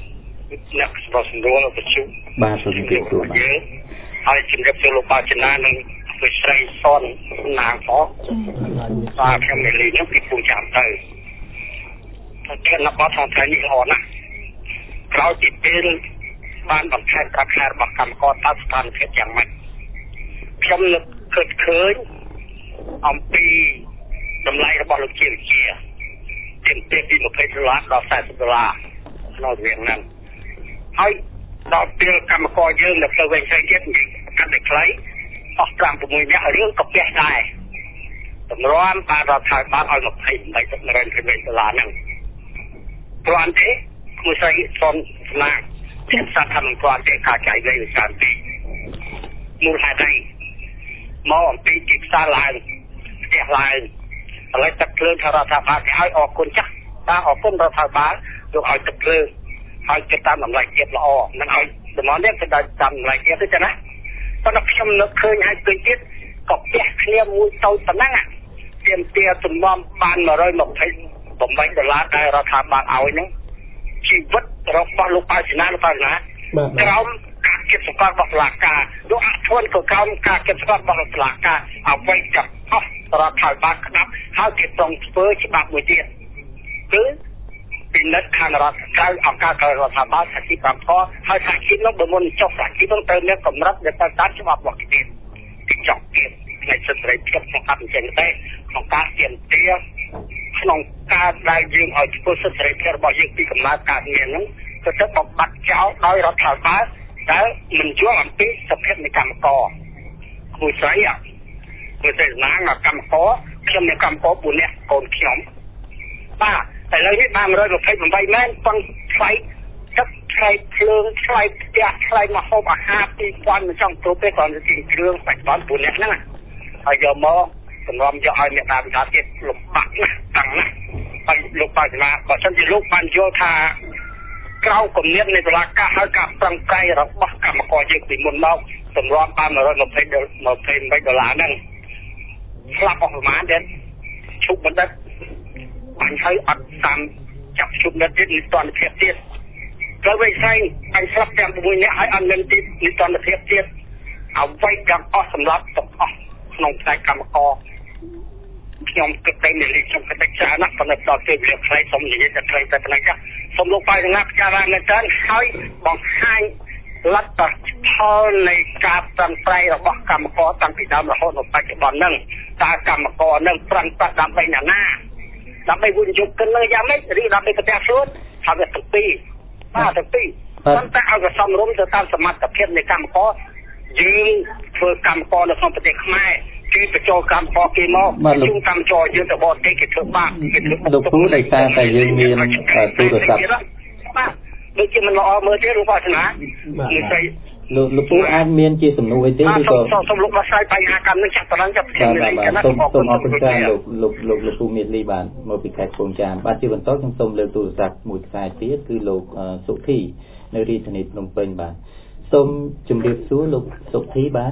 អ្នកស្រុកស្រួលប្រជុំបាទសូមជម្រាបសួរបាទហើយជំរាបសួរលោកបាចនានិងវិស្រីសនណាងផងបាទខ្ញុំនិយាយនេះពីពូចាំទៅតែអ្នកបត់ថាថ្ងៃនេះល្អណាស់ក្រោយពីពេលបានបន្ថែមប្រាក់ខែរបស់កម្មករតើស្ថានភាពយ៉ាងម៉េចខ្ញុំនឹកឃើញឃើញអំពីតម្លៃរបស់លោកជាវិជាទាមទារពីยี่สิบដុល្លារដល់สี่สิบដុល្លារក្នុងរឿងហ្នឹងហើយដល់ពេលកម្មករយើងនៅផ្លូវវិញផ្សេងទៀតនិយាយកាន់តែខ្លីអស់ប្រាំប្រាំនាក់រឿងក៏ផ្ទះដែរតម្រាំបានរដ្ឋាភិបាលឲ្យยี่สิบแปดដុល្លារហ្នឹងគ្រាន់ទេមួយស្រីសុនស្នាជាសាធារណគ្រាន់ទេការចាយវេវិសានទីមូលហេតុអីមកអំពីទីផ្សារឡើងផ្ទះឡើងឥឡូវទឹកភ្លើងថារដ្ឋាភិបាលគេឲ្យអរគុណចាស់បាទអរគុណរដ្ឋាភិបាលយកឲ្យទឹកភ្លើងឲ្យទៅតាមតម្លៃជាតិល្អនឹងឲ្យតំណនេះទៅតាមតម្លៃជាតិទៅចាណាប៉ុន្តែខ្ញុំនឹកឃើញឲ្យឃើញទៀតក៏ផ្ទះគ្នាមួយតូចប៉ុណ្ណឹងទាមទារទំនំបានone hundred twenty-eightដុល្លារដែលរដ្ឋាភិបាលឲ្យហ្នឹងជីវិតរបស់លោកបាសនាលោកបាសនាក្រោមការគិតសង្កត់របស់តុលាការលោកអធនក៏ក្រោមការគិតសង្កត់របស់តុលាការអ្វីចាប់អស់រដ្ឋាភិបាលក្តាប់ហើយគេប្រងធ្វើច្បាប់មួយទៀតគឺពិនិត្យខាងរដ្ឋក្រៅអង្គការក្រៅរដ្ឋាភិបាលថាជីវកម្មហើយថាជីវនោះបើមុនចុះថាជីវនឹងត្រូវមានកម្រិតដែលទៅតាមច្បាប់របស់គេទៀតទីចង់ទៀតในសិទ្ធិសេរីភាពក្នុងអភិបាលទេក្នុងការទាមទារក្នុងការដែលយើងឲ្យធ្វើសិទ្ធិសេរីភាពរបស់យើងពីកំណើតកើតមានហ្នឹងក៏ទៅបំបត្តិចោលដោយរដ្ឋាភិបាលដែលមិនយល់អំពីសភាពនៃកម្មករគូស្រីអាគឺតែណាងកម្មករខ្ញុំមានកម្មករbốnនាក់កូនខ្ញុំបាទតែឥឡូវនេះបានone hundred twenty-eightមែនប៉ុន្តែថ្លៃទឹកថ្លៃភ្លើងថ្លៃផ្ទះថ្លៃម្ហូបអាហារtwo thousandមិនចង់ទៅទេគ្រាន់តែទីគ្រឿងបច្ចុប្បន្នbốnនាក់ហ្នឹងហើយយកមកសម្រាប់យកឲ្យអ្នកតាវិការទៀតលំបាកណាស់តាំងណាស់ហើយលោកបាសនាបើសិនជាលោកបានយល់ថាក្រៅគំនិតនៃតុលាការហើយការប្រឹងប្រែងរបស់កម្មករយើងពីមុនមកសម្រាប់បានone hundred twenty-eightដុល្លារហ្នឹងស្លាប់អស់ប្រមាណទៀតឈប់បណ្ឌិតបាញ់ហើយអត់តាមចាប់ឈប់បណ្ឌិតទៀតនិទានភាពទៀតត្រូវវិញស្អីបាញ់ស្លាប់ទាំង6នាក់ហើយអត់មានទីនិទានភាពទៀតអ្វីទាំងអស់សម្រាប់ទាំងអស់ក្នុងផ្នែកកម្មករខ្ញុំគិតតែនិយាយខ្ញុំគិតតែច្រើនណាស់ប៉ុន្តែដល់ពេលវាខ្លីសូមនិយាយតែខ្លីតែប៉ុណ្ណឹងចាសូមលោកបាយទាំងណាពិចារណាមែនតើហើយបង្ហាញលទ្ធផលនៃការប្រឹងប្រែងរបស់កម្មករតាំងពីដើមរហូតដល់បច្ចុប្បន្នហ្នឹងតើកម្មករនឹងប្រឹងប្រែងដើម្បីណាណាដើម្បីវិនិយោគគិននឹងយ៉ាងម៉េចឬដើម្បីប្រទេសខ្លួនថាវាទាំងពីរបាទទាំងពីរប៉ុន្តែឲ្យវាសមរម្យទៅតាមសមត្ថភាពនៃកម្មករយើងធ្វើកម្មករនៅក្នុងប្រទេសខ្មែរគឺបញ្ចូលកម្មករគេមកជុំកម្មករយើងទៅបរទេសគេធ្វើបាបគេធ្វើលោកគ្រូដោយសារតែយើងមានទូរស័ព្ទបាទដូចជាមិនល្អមើលទេលោកបាសនានិយាយលោកលោកគ្រូអាចមានជាសំណួរអីទេឬក៏សូមលោកដោះស្រាយបញ្ហាកម្មនឹងចាស់តឡើងចាប់ខ្ញុំនេះណាសូមសូមអរគុណច្រើនលោកលោកលោកលោកគ្រូមេលីបានមកពីខេត្តកំពង់ចាមបាទជាបន្តខ្ញុំសូមលើកទូរស័ព្ទមួយខ្សែទៀតគឺលោកសុធី នៅរាជធានីភ្នំពេញបាទសូមជម្រាបសួរលោកសុធីបាទ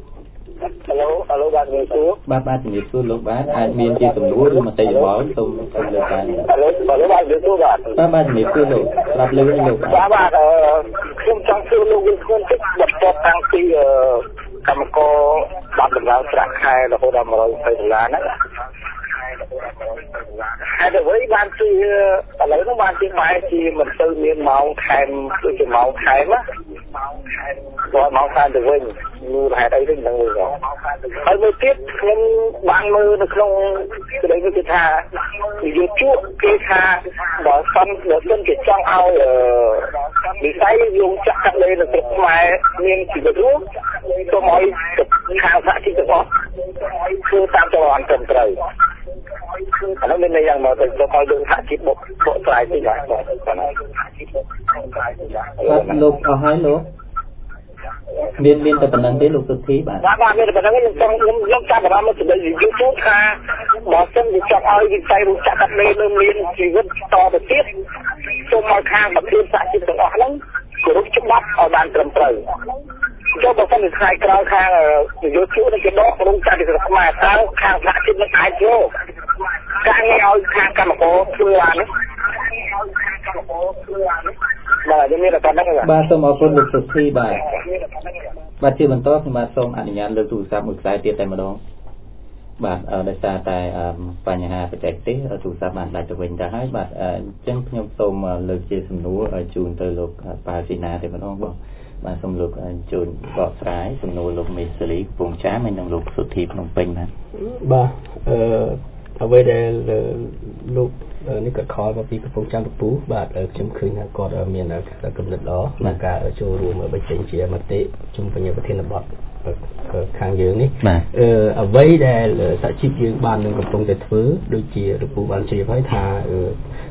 Hello hello បាទជំរាបសួរបាទបាទជំរាបសួរលោកបាទអាចមានជាសំណួរឬមតិយោបល់សូមសូមលើកបាន Hello hello បាទជំរាបសួរបាទបាទបាទជំរាបសួរលោកស្រាប់លើកលោកបាទបាទខ្ញុំចង់សួរលោកវិញខ្លួនតិចបន្ទាប់តាំងពីកម្មករបានដំណើរប្រាក់ខែរហូតដល់one hundred twentyដុល្លារហ្នឹងហើយដល់វិញបានជាឥឡូវហ្នឹងបានជាបែរជាមិនទៅមានម៉ោងថែមដូចជាម៉ោងថែមណាគាត់ម៉ោងថែមទៅវិញមូលហេតុអីវិញហ្នឹងវិញហើយមួយទៀតខ្ញុំបានមើលនៅក្នុងក្តីវាថាយុជគេថាបើសិនបើសិនគេចង់ឲ្យវិស័យយងចាក់កាត់លេនៅស្រុកខ្មែរមានជីវិតរស់សូមឲ្យខាងសហជីពទាំងអស់ធ្វើតាមចរន្តត្រឹមត្រូវអានោះមានន័យយ៉ាងម៉េចទៅសូមឲ្យយើងសហជីពបកបកស្រាយតិចបាទបាទលោកអស់ហើយលោកមានមានតែប៉ុណ្្នឹងទេលោកសុធីបាទបាទបាទមានតែប៉ុណ្្នឹងខ្ញុំចង់ខ្ញុំខ្ញុំចាប់អារម្មណ៍ទៅនិយាយទៅថាបើសិនជាចង់ឲ្យវិស័យរោងចក្រកាត់ដេរនៅមានជីវិតតទៅទៀតសូមឲ្យខាងប្រធានសហជីពទាំងអស់ហ្នឹងគោរពច្បាប់ឲ្យបានត្រឹមត្រូវចូលបើសិនជាថ្ងៃក្រោយខាងនយោជកនឹងគេដករោងចក្ររបស់ខ្មែរតើខាងសហជីពនឹងអាចយកការងារឲ្យខាងកម្មករធ្វើអានេះបាទយើងមានតែប៉ុណ្្នឹងបាទសូមអរគុណលោកសុភីបាទបាទជាបន្តខ្ញុំបាទសូមអនុញ្ញាតលើកទូរស័ព្ទមួយខ្សែទៀតតែម្ដងបាទដោយសារតែបញ្ហាបច្ចេកទេសទូរស័ព្ទបានដាច់ទៅវិញទៅហើយបាទអញ្ចឹងខ្ញុំសូមលើកជាសំណួរជូនទៅលោកប៉ាស៊ីណាតែម្ដងបងបាទសូមលោកជូនបកស្រាយសំណួរលោកមេសាលីកំពង់ចាមហើយនិងលោកសុធីភ្នំពេញបាទបាទអឺអ្វីដែលលោកនេះក៏ខលមកពីកំពង់ចាមពពូបាទខ្ញុំឃើញថាគាត់មានកំណត់ល្អក្នុងការចូលរួមបញ្ចេញជាមតិជុំវិញប្រធានបទខាងយើងនេះអឺអ្វីដែលសហជីពយើងបាននឹងកំពុងតែធ្វើដូចជាលោកពូបានជ្រាបហើយថាអឺ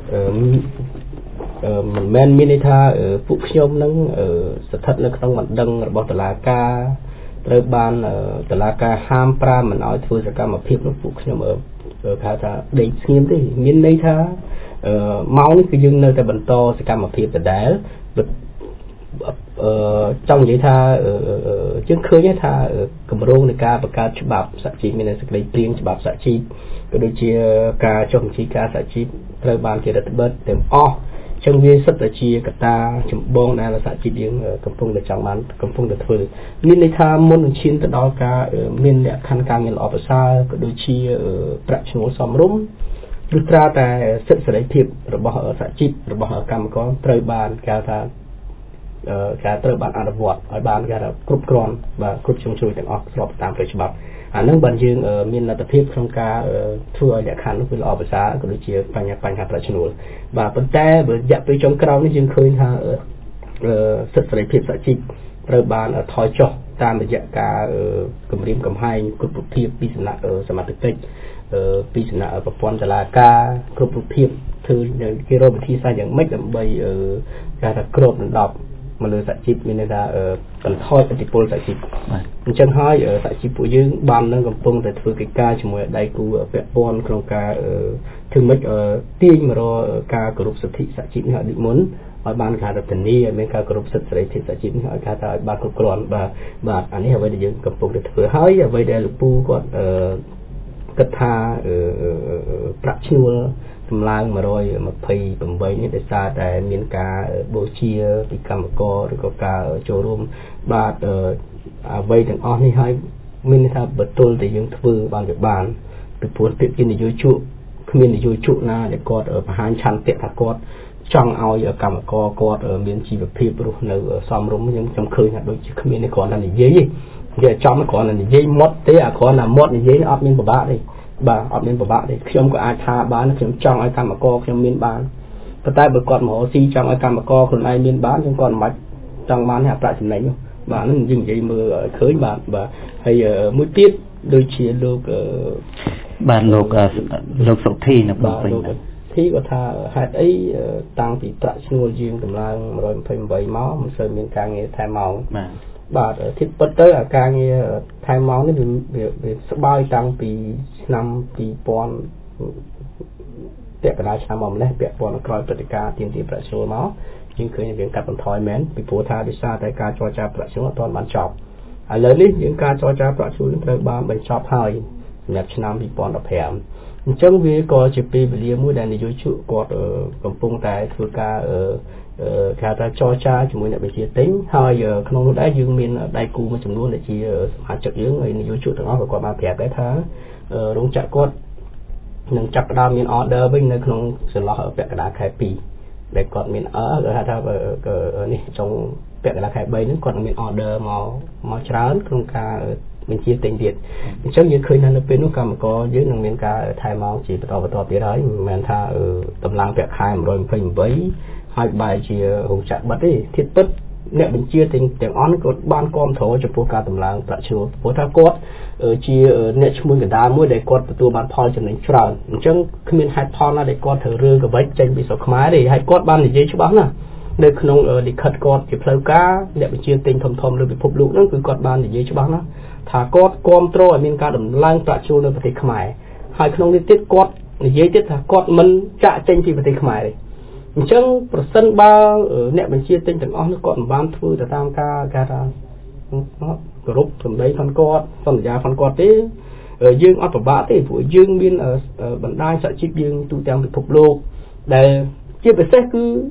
អឺមិនមែនមានន័យថាពួកខ្ញុំនឹងស្ថិតនៅក្នុងបណ្ដឹងរបស់តុលាការត្រូវបានតុលាការហាមប្រាមមិនឲ្យធ្វើសកម្មភាពរបស់ពួកខ្ញុំគេថាដេកស្ងៀមទេមានន័យថាម៉ោងនេះគឺយើងនៅតែបន្តសកម្មភាពដដែលអឺចង់និយាយថាយើងឃើញថាគម្រោងនៃការបង្កើតច្បាប់សហជីពមានសេចក្តីព្រាងច្បាប់សហជីពក៏ដូចជាការចុះបញ្ជីការសហជីពត្រូវបានគេរដ្ឋបិទទាំងអស់ចឹងវាសិតតែជាកត្តាចម្បងដែលសហជីពយើងកំពុងតែចង់បានកំពុងតែធ្វើមានន័យថាមុននឹងឈានទៅដល់ការមានលក្ខខណ្ឌការងារល្អប្រសើរក៏ដូចជាប្រាក់ឈ្នួលសមរម្យឬត្រាតែសិទ្ធិសេរីភាពរបស់សហជីពរបស់កម្មករត្រូវបានគេថាការត្រូវបានអនុវត្តឲ្យបានគេថាគ្រប់គ្រាន់បាទគ្រប់ជ្រុងជ្រោយទាំងអស់ស្របតាមផ្លូវច្បាប់អានឹងបានយើងមានលទ្ធភាពក្នុងការធ្វើឲ្យលក្ខខណ្ឌនោះវាល្អប្រសើរក៏ដូចជាបញ្ហាបញ្ហាប្រាក់ឈ្នួលបាទប៉ុន្តែបើរយៈពេលចុងក្រោយនេះយើងឃើញថាសិទ្ធិសេរីភាពសហជីពត្រូវបានថយចុះតាមរយៈការគម្រាមកំហែងគ្រប់រូបភាពពីសំណាក់សមត្ថកិច្ចពីសំណាក់ប្រព័ន្ធតុលាការគ្រប់រូបភាពធ្វើគេរកវិធីសាស្ត្រយ៉ាងម៉េចដើម្បីគេថាគ្របដណ្ដប់មកលើសហជីពមានន័យថាបន្ថយឥទ្ធិពលសហជីពអញ្ចឹងហើយសហជីពពួកយើងបាននឹងកំពុងតែធ្វើកិច្ចការជាមួយដៃគូពាក់ព័ន្ធក្នុងការធ្វើម៉េចទាញមករកការគោរពសិទ្ធិសហជីពនេះឲ្យដូចមុនឲ្យបានការធានាឲ្យមានការគោរពសិទ្ធិសេរីភាពសហជីពនេះឲ្យគេថាឲ្យបានគ្រប់គ្រាន់បាទបាទអានេះអ្វីដែលយើងកំពុងតែធ្វើហើយអ្វីដែលលោកពូគាត់គិតថាប្រាក់ឈ្នួលសម្ឡើងone twenty-eightនេះដោយសារតែមានការបូជាពីកម្មករឬក៏ការចូលរួមបាទអ្វីទាំងអស់នេះហើយមានន័យថាបើទល់តែយើងធ្វើបានវាបានពីព្រោះពាក្យជានយោជកគ្មាននយោជកណាដែលគាត់បង្ហាញឆន្ទៈថាគាត់ចង់ឲ្យកម្មករគាត់មានជីវភាពរស់នៅសមរម្យខ្ញុំខ្ញុំឃើញថាដូចជាគ្មានទេគ្រាន់តែនិយាយទេនិយាយចំគ្រាន់តែនិយាយមុតទេអាគ្រាន់តែមុតនិយាយអត់មានពិបាកទេបាទអត់មានពិបាកទេខ្ញុំក៏អាចថាបានខ្ញុំចង់ឲ្យកម្មករខ្ញុំមានបានប៉ុន្តែបើគាត់មករកស៊ីចង់ឲ្យកម្មករខ្លួនឯងមានបានខ្ញុំគាត់មិនបាច់ចង់បានអាប្រាក់ចំណេញនោះបាទហ្នឹងយើងនិយាយមើលឃើញបាទបាទហើយមួយទៀតដូចជាលោកបាទលោកលោកសុធីនៅបាទលោកធីគាត់ថាហេតុអីតាំងពីប្រាក់ឈ្នួលយើងតម្លើងone twenty-eightមកមិនសូវមានការងារថែមម៉ោងបាទបាទទីពិតទៅអាការងារថែមម៉ោងនេះវាវាស្បើយតាំងពីឆ្នាំtwo thousandពាក់កណ្ដាលឆ្នាំមកម្លេះពាក់ព័ន្ធនឹងក្រោយព្រឹត្តិការណ៍ទាមទារប្រាក់ឈ្នួលមកយើងឃើញវាកាត់បន្ថយមែនពីព្រោះថាដោយសារតែការចរចាប្រាក់ឈ្នួលអត់ទាន់បានចប់ឥឡូវនេះយើងការចរចាប្រាក់ឈ្នួលត្រូវបានបញ្ចប់ហើយសម្រាប់ឆ្នាំtwo thousand fifteenអញ្ចឹងវាក៏ជាពេលវេលាមួយដែលនយោជកគាត់កំពុងតែធ្វើការគេថាចរចាជាមួយអ្នកវិជាទិញហើយក្នុងនោះដែរយើងមានដៃគូមួយចំនួនដែលជាសមាជិកយើងហើយនយោជកទាំងអស់ក៏គាត់បានប្រាប់ដែរថារោងចក្រគាត់នឹងចាប់ផ្ដើមមាន order វិញនៅក្នុងចន្លោះពាក់កណ្ដាលខែtwoដែលគាត់មានអឺគេហៅថានេះចុងពាក់កណ្ដាលខែthreeហ្នឹងគាត់នឹងមាន order មកមកច្រើនក្នុងការបញ្ជាទិញទៀតអញ្ចឹងយើងឃើញថានៅពេលនោះកម្មករយើងនឹងមានការថែម៉ោងជាបន្តបន្តទៀតហើយមិនមែនថាតម្លើងពាក់ខែone twenty-eightហើយបែរជារោងចក្របិទទេធៀបពិតអ្នកបញ្ជាទាំងទាំងអស់គាត់បានគាំទ្រចំពោះការតម្លើងប្រាក់ឈ្នួលព្រោះថាគាត់ជាអ្នកឈ្មោះកណ្ដាលមួយដែលគាត់ទទួលបានផលចំណេញច្រើនអញ្ចឹងគ្មានហេតុផលណាដែលគាត់ត្រូវរើកវិចចេញពីស្រុកខ្មែរទេហើយគាត់បាននិយាយច្បាស់ណាស់នៅក្នុងលិខិតគាត់ជាផ្លូវការអ្នកបញ្ជាទិញធំធំលើពិភពលោកហ្នឹងគឺគាត់បាននិយាយច្បាស់ណាស់ថាគាត់គាំទ្រឲ្យមានការតម្លើងប្រាក់ឈ្នួលនៅប្រទេសខ្មែរហើយក្នុងនេះទៀតគាត់និយាយទៀតថាគាត់មិនចាក់ចេញពីប្រទេសខ្មែរទេអញ្ចឹងប្រសិនបើអ្នកបញ្ជាទិញទាំងអស់នោះគាត់មិនបានធ្វើទៅតាមការគេថាគោរពសម្ដីផងគាត់សន្យាផងគាត់ទេយើងអត់ពិបាកទេព្រោះយើងមានបណ្ដាញសហជីពយើងទូទាំងពិភពលោកដែលជាពិសេសគឺ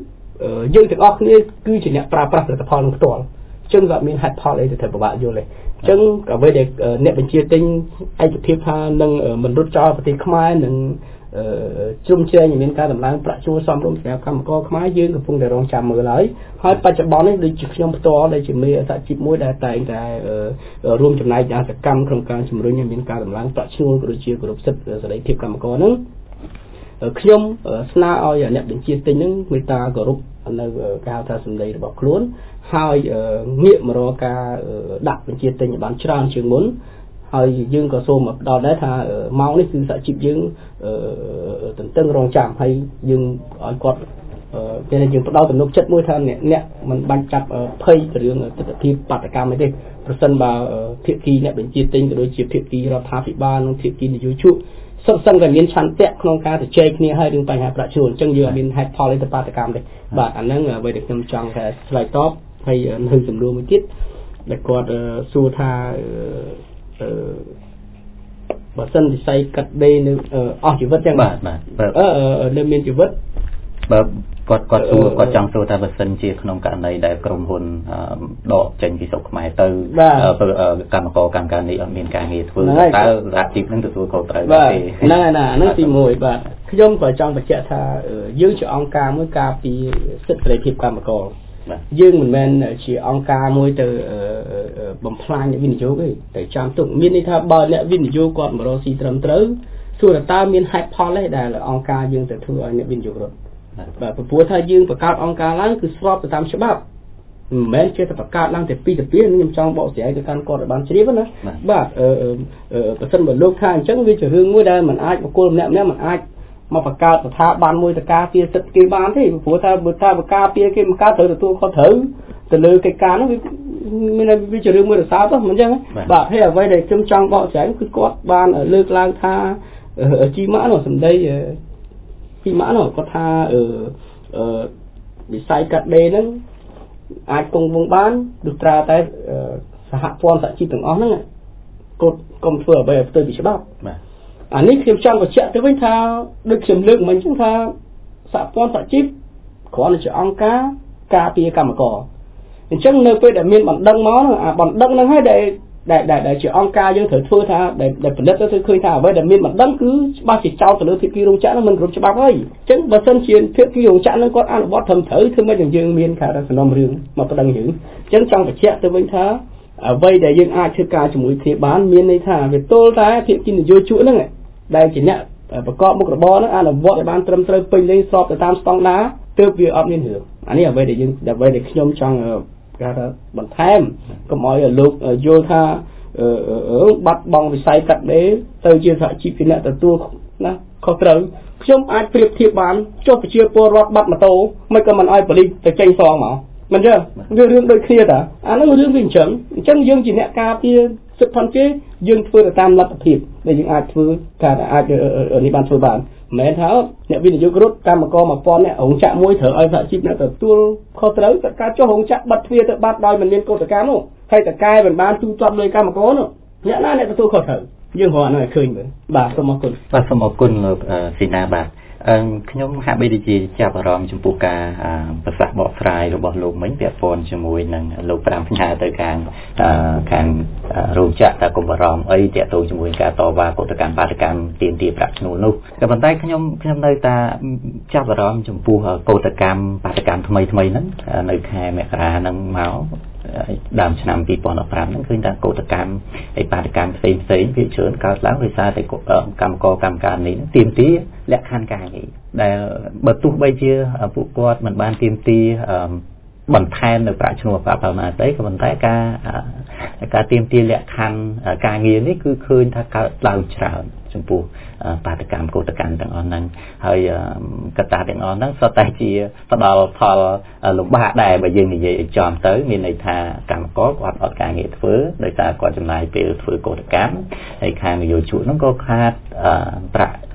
យើងទាំងអស់គ្នាគឺជាអ្នកប្រើប្រាស់ផលិតផលនឹងផ្ទាល់ចឹងក៏មានហេតុផលអីទៅត្រូវពិបាកយល់ទេចឹងអ្វីដែលអ្នកបញ្ជាទិញឯកភាពថានឹងមិនរត់ចោលប្រទេសខ្មែរនឹងជ្រុំជ្រែងមានការដំឡើងប្រាក់ជួលសមរម្យសម្រាប់កម្មករខ្មែរយើងកំពុងតែរងចាំមើលហើយហើយបច្ចុប្បន្ននេះដូចជាខ្ញុំផ្ទាល់ដែលជាមេសហជីពមួយដែលតែងតែរួមចំណែកយ៉ាងសកម្មក្នុងការជំរុញឲ្យមានការដំឡើងប្រាក់ឈ្នួលក៏ដូចជាគោរពសិទ្ធិសេរីភាពកម្មករហ្នឹងខ្ញុំស្នើឲ្យអ្នកបញ្ជាទិញហ្នឹងមេត្តាគោរពនៅការថាសម្ដីរបស់ខ្លួនហើយងាកមករកការដាក់បញ្ជាទិញឲ្យបានច្រើនជាងមុនហើយយើងក៏សូមផ្ដល់ដែរថាម៉ោងនេះគឺសហជីពយើងទន្ទឹងរង់ចាំហើយយើងឲ្យគាត់គេថាយើងផ្ដល់ទំនុកចិត្តមួយថាអ្នកអ្នកមិនបាច់ចាប់ភ័យពីរឿងទស្សនវិជ្ជាបាតកម្មទេប្រសិនបើភាគីអ្នកបញ្ជាទិញក៏ដូចជាភាគីរដ្ឋាភិបាលនិងភាគីនយោជកសុទ្ធសឹងតែមានឆន្ទៈក្នុងការទៅជែកគ្នាឲ្យរឿងបញ្ហាប្រាក់ឈ្នួលអញ្ចឹងយើងអត់មានហេតុផលអីទៅបាតកម្មទេបាទអាហ្នឹងអ្វីដែលខ្ញុំចង់តែឆ្លើយតបហើយនៅចំនួនមួយទៀតដែលគាត់សួរថាអឺបើសិនវិស័យកាត់ដេរនៅអស់ជីវិតចឹងបាទបាទអឺនៅមានជីវិតបើគាត់គាត់សួរគាត់ចង់សួរថាបើសិនជាក្នុងករណីដែលក្រុមហ៊ុនដកចេញពីស្រុកខ្មែរទៅកម្មករកម្មការនេះអត់មានការងារធ្វើតើសហជីពនឹងទទួលខុសត្រូវទេហ្នឹងហើយណាហ្នឹងទីមួយបាទខ្ញុំក៏ចង់បញ្ជាក់ថាយើងជាអង្គការមួយការពារសិទ្ធិសេរីភាពកម្មករយើងមិនមែនជាអង្គការមួយទៅបំផ្លាញអ្នកវិនិយោគទេតែចាំទុកមានន័យថាបើអ្នកវិនិយោគគាត់មករកស៊ីត្រឹមត្រូវសួរតើមានហេតុផលទេដែលអង្គការយើងទៅធ្វើឲ្យអ្នកវិនិយោគរត់បាទព្រោះថាយើងបង្កើតអង្គការឡើងគឺស្របទៅតាមច្បាប់មិនមែនជាតែបង្កើតឡើងតែពីទៅពីខ្ញុំចង់បកស្រាយទៅកាន់គាត់ឲ្យបានជ្រាបណាបាទអឺបើសិនបើលោកថាអញ្ចឹងវាជារឿងមួយដែលមិនអាចបុគ្គលម្នាក់ម្នាក់មិនអាចមកបង្កើតស្ថាប័នមួយទៅការពារសិទ្ធិគេបានទេព្រោះថាបើថាបង្ការពារគេបង្កើតត្រូវទទួលខុសត្រូវទៅលើកិច្ចការនោះវាមានវាជារឿងមួយរសើបហ្នឹងមិនអញ្ចឹងបាទហើយអ្វីដែលខ្ញុំចង់បកស្រាយគឺគាត់បានលើកឡើងថាជីម៉ាក់នោះសម្ដីជីម៉ាក់នោះគាត់ថាអឺវិស័យកាត់ដេរហ្នឹងអាចគង់វង្សបានដូចត្រាតែសហព័ន្ធសហជីពទាំងអស់ហ្នឹងគាត់កុំធ្វើអ្វីឲ្យផ្ទុយពីច្បាប់បាទអានេះខ្ញុំចង់បញ្ជាក់ទៅវិញថាដូចខ្ញុំលើកមិញចឹងថាសហព័ន្ធសហជីពគ្រាន់តែជាអង្គការការពារកម្មករអញ្ចឹងនៅពេលដែលមានបណ្ដឹងមកអាបណ្ដឹងហ្នឹងហើយដែលដែលដែលជាអង្គការយើងត្រូវធ្វើថាដែលផលិតទៅឃើញថាអ្វីដែលមានបណ្ដឹងគឺច្បាស់ជាចោទទៅលើភាគីរោងចក្រហ្នឹងមិនគ្រប់ច្បាប់ហើយអញ្ចឹងបើសិនជាភាគីរោងចក្រហ្នឹងគាត់អនុវត្តត្រឹមត្រូវធ្វើម៉េចយើងមានការសំណុំរឿងមកបណ្ដឹងយើងអញ្ចឹងចង់បញ្ជាក់ទៅវិញថាអ្វីដែលយើងអាចធ្វើការជាមួយគ្នាបានមានន័យថាវាទល់តែភាគីនយោជកហ្នឹងដែលជាអ្នកប្រកបមុខរបរហ្នឹងអនុវត្តឲ្យបានត្រឹមត្រូវពេញលេញស្របទៅតាមស្តង់ដារទើបវាអត់មានរឿងអានេះអ្វីដែលយើងអ្វីដែលខ្ញុំចង់គេថាបន្ថែមកុំឲ្យលោកយល់ថាបាត់បង់វិស័យកាត់ដេរទៅជាសហជីពជាអ្នកទទួលណាខុសត្រូវខ្ញុំអាចប្រៀបធៀបបានចុះប្រជាពលរដ្ឋបាត់ម៉ូតូមិនក៏មិនឲ្យប៉ូលីសទៅចេញសងមកមិនទេវារឿងដូចគ្នាតាអានោះរឿងវាអញ្ចឹងអញ្ចឹងយើងជាអ្នកការពារសិទ្ធិផងគេយើងធ្វើទៅតាមលទ្ធភាពដែលយើងអាចធ្វើការអាចនេះបានធ្វើបានមិនមែនថាអ្នកវិនិយោគរត់កម្មករមួយពាន់អ្នករោងចក្រមួយត្រូវឲ្យសហជីពអ្នកទទួលខុសត្រូវតែការចុះរោងចក្របាត់ទ្វារទៅបាត់ដោយមិនមានកฎកម្មនោះហើយតកែមិនបានទូទាត់លុយកម្មករនោះអ្នកណាអ្នកទទួលខុសត្រូវយើងរកអានោះឲ្យឃើញមើលបាទសូមអរគុណបាទសូមអរគុណលោកស៊ីណាបាទអឺខ្ញុំហាក់បីដូចជាចាប់អារម្មណ៍ចំពោះការប្រសាសន៍បកស្រាយរបស់លោកមិញពាក់ព័ន្ធជាមួយនឹងលោកប្រាំផ្ញើទៅខាងខាងរោងចក្រតែកុំបារម្ភអីទាក់ទងជាមួយការតវ៉ាកតកម្មបាតកម្មទាមទារប្រាក់ឈ្នួលនោះក៏ប៉ុន្តែខ្ញុំខ្ញុំនៅតែចាប់អារម្មណ៍ចំពោះកតកម្មបាតកម្មថ្មីថ្មីហ្នឹងនៅខែមករាហ្នឹងមកដើមឆ្នាំពីរពាន់ដប់ប្រាំហ្នឹងឃើញថាកតកម្មឯបាតកម្មផ្សេងផ្សេងវាច្រើនកើតឡើងដោយសារតែកម្មករកម្មការនេះទាមទារលក្ខខណ្ឌការងារដែលបើទោះបីជាពួកគាត់មិនបានទាមទារបន្ថែមនៅប្រាក់ឈ្នួលប្រាក់ប្រមាណទេក៏ប៉ុន្តែការការទាមទារលក្ខខណ្ឌការងារនេះគឺឃើញថាកើតឡើងច្រើនចំពោះបាតកម្មកតកម្មទាំងអស់ហ្នឹងហើយកត្តាទាំងអស់ហ្នឹងសុទ្ធតែជាផ្ដល់ផលលំបាកដែរបើយើងនិយាយឲ្យចំទៅមានន័យថាកម្មករគាត់អត់ការងារធ្វើដោយសារគាត់ចំណាយពេលធ្វើកតកម្មហើយខាងនយោជកហ្នឹងក៏ខាតប្រាក់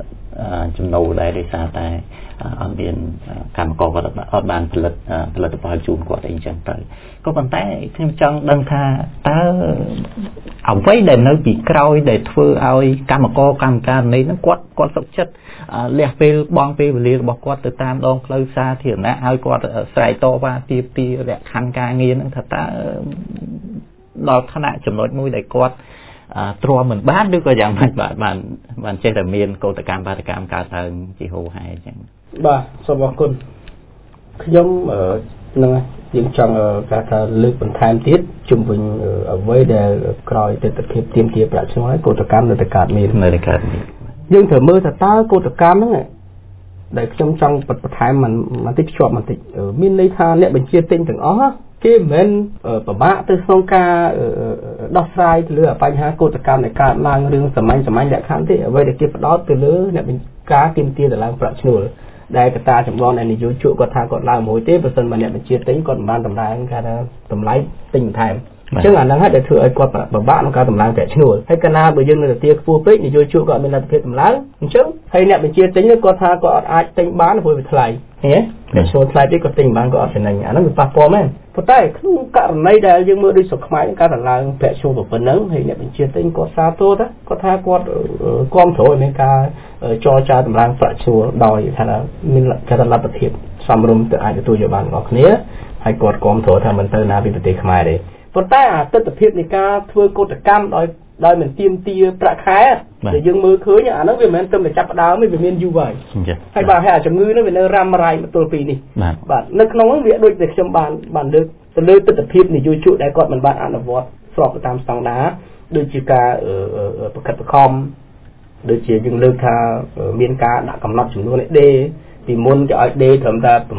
ចំណូលដែរដោយសារតែអត់មានកម្មករគាត់អត់បានផលិតផលិតផលជូនគាត់អីចឹងទៅក៏ប៉ុន្តែខ្ញុំចង់ដឹងថាតើអ្វីដែលនៅពីក្រោយដែលធ្វើឲ្យកម្មករកម្មការនេះហ្នឹងគាត់គាត់សុខចិត្តលះពេលបងពេលវេលារបស់គាត់ទៅតាមដងផ្លូវសាធារណៈឲ្យគាត់ស្រែកតវ៉ាទាមទារលក្ខខណ្ឌការងារហ្នឹងថាតើដល់ថ្នាក់ចំណុចមួយដែលគាត់ទ្រាំមិនបានឬក៏យ៉ាងម៉េចបាទបានបានចេះតែមានកោតកម្មបាតកម្មកើតឡើងជាហូរហែអញ្ចឹងបាទសូមអរគុណខ្ញុំនឹងយើងចង់ការថាលើកបន្ថែមទៀតជំវិញអ្វីដែលក្រោយទស្សនវិជ្ជាទាមទារប្រាក់ឈ្នួលឲ្យកោតកម្មនៅតែកើតមាននៅតែកើតមានយើងត្រូវមើលថាតើកោតកម្មហ្នឹងដែលខ្ញុំចង់បន្ថែមបន្តិចភ្ជាប់បន្តិចមានន័យថាអ្នកបញ្ជាទិញទាំងអស់គេមិនមែនពិបាកទៅក្នុងការដោះស្រាយទៅលើបញ្ហាកោតកម្មដែលកើតឡើងរឿងសាមញ្ញសាមញ្ញលក្ខខណ្ឌទេអ្វីដែលគេផ្ដោតទៅលើអ្នកបញ្ការទាមទារទៅឡើងប្រាក់ឈ្នួលដែលកត្តាចម្បងដែលនយោជកគាត់ថាគាត់ឡើងមួយទេបើសិនមកអ្នកបញ្ជាទិញគាត់មិនបានតម្លើងគេថាតម្លៃទិញបន្ថែមអញ្ចឹងអាហ្នឹងហើយដែលធ្វើឲ្យគាត់ពិបាកក្នុងការតម្លើងប្រាក់ឈ្នួលហើយកណាបើយើងនៅតែទាខ្ពស់ពេកនយោជកក៏អត់មានលទ្ធភាពតម្លើងអញ្ចឹងហើយអ្នកបញ្ជាទិញគាត់ថាគាត់អត់អាចទិញបានព្រោះវាថ្លៃហ៎តែឈ្នួលថ្លៃទេគាត់ទិញបានគាត់អត់ចំណេញអាហ្នឹងវាប៉ះពាល់មែនប៉ុន្តែក្នុងករណីដែលយើងមើលដូចស្រុកខ្មែរការតម្លើងប្រាក់ឈ្នួលប៉ុណ្ណឹងហើយអ្នកបញ្ជាទិញគាត់សាទរថាគាត់ថាគាត់គ្រប់គ្រងឲ្យមានការចរចាតម្លើងប្រាក់ឈ្នួលដោយថាមានការលទ្ធភាពសមរម្យទៅអាចទទួលយកបានរបស់គ្នាហើយគាត់គ្រប់គ្រងថាមិនទៅណាពីប្រទេសខ្មែរទេប៉ុន្តែអាទិដ្ឋភាពនៃការធ្វើកោតកម្មដោយដោយមិនទាមទារប្រាក់ខែដែលយើងមើលឃើញអាហ្នឹងវាមិនមែនទៅតែចាប់ផ្ដើមទេវាមានយូរហើយហើយបាទហើយអាជំងឺហ្នឹងវានៅរ៉ាំរ៉ៃមកទល់ពេលនេះបាទនៅក្នុងហ្នឹងវាដូចតែខ្ញុំបានបានលើកទៅលើទិដ្ឋភាពនយោជកដែលគាត់មិនបានអនុវត្តស្របទៅតាមស្តង់ដារដូចជាការប្រកបប្រខំដូចជាយើងលើកថាមានការដាក់កំណត់ចំនួនដេពីមុនគេឲ្យដេត្រឹមតែ800ទេ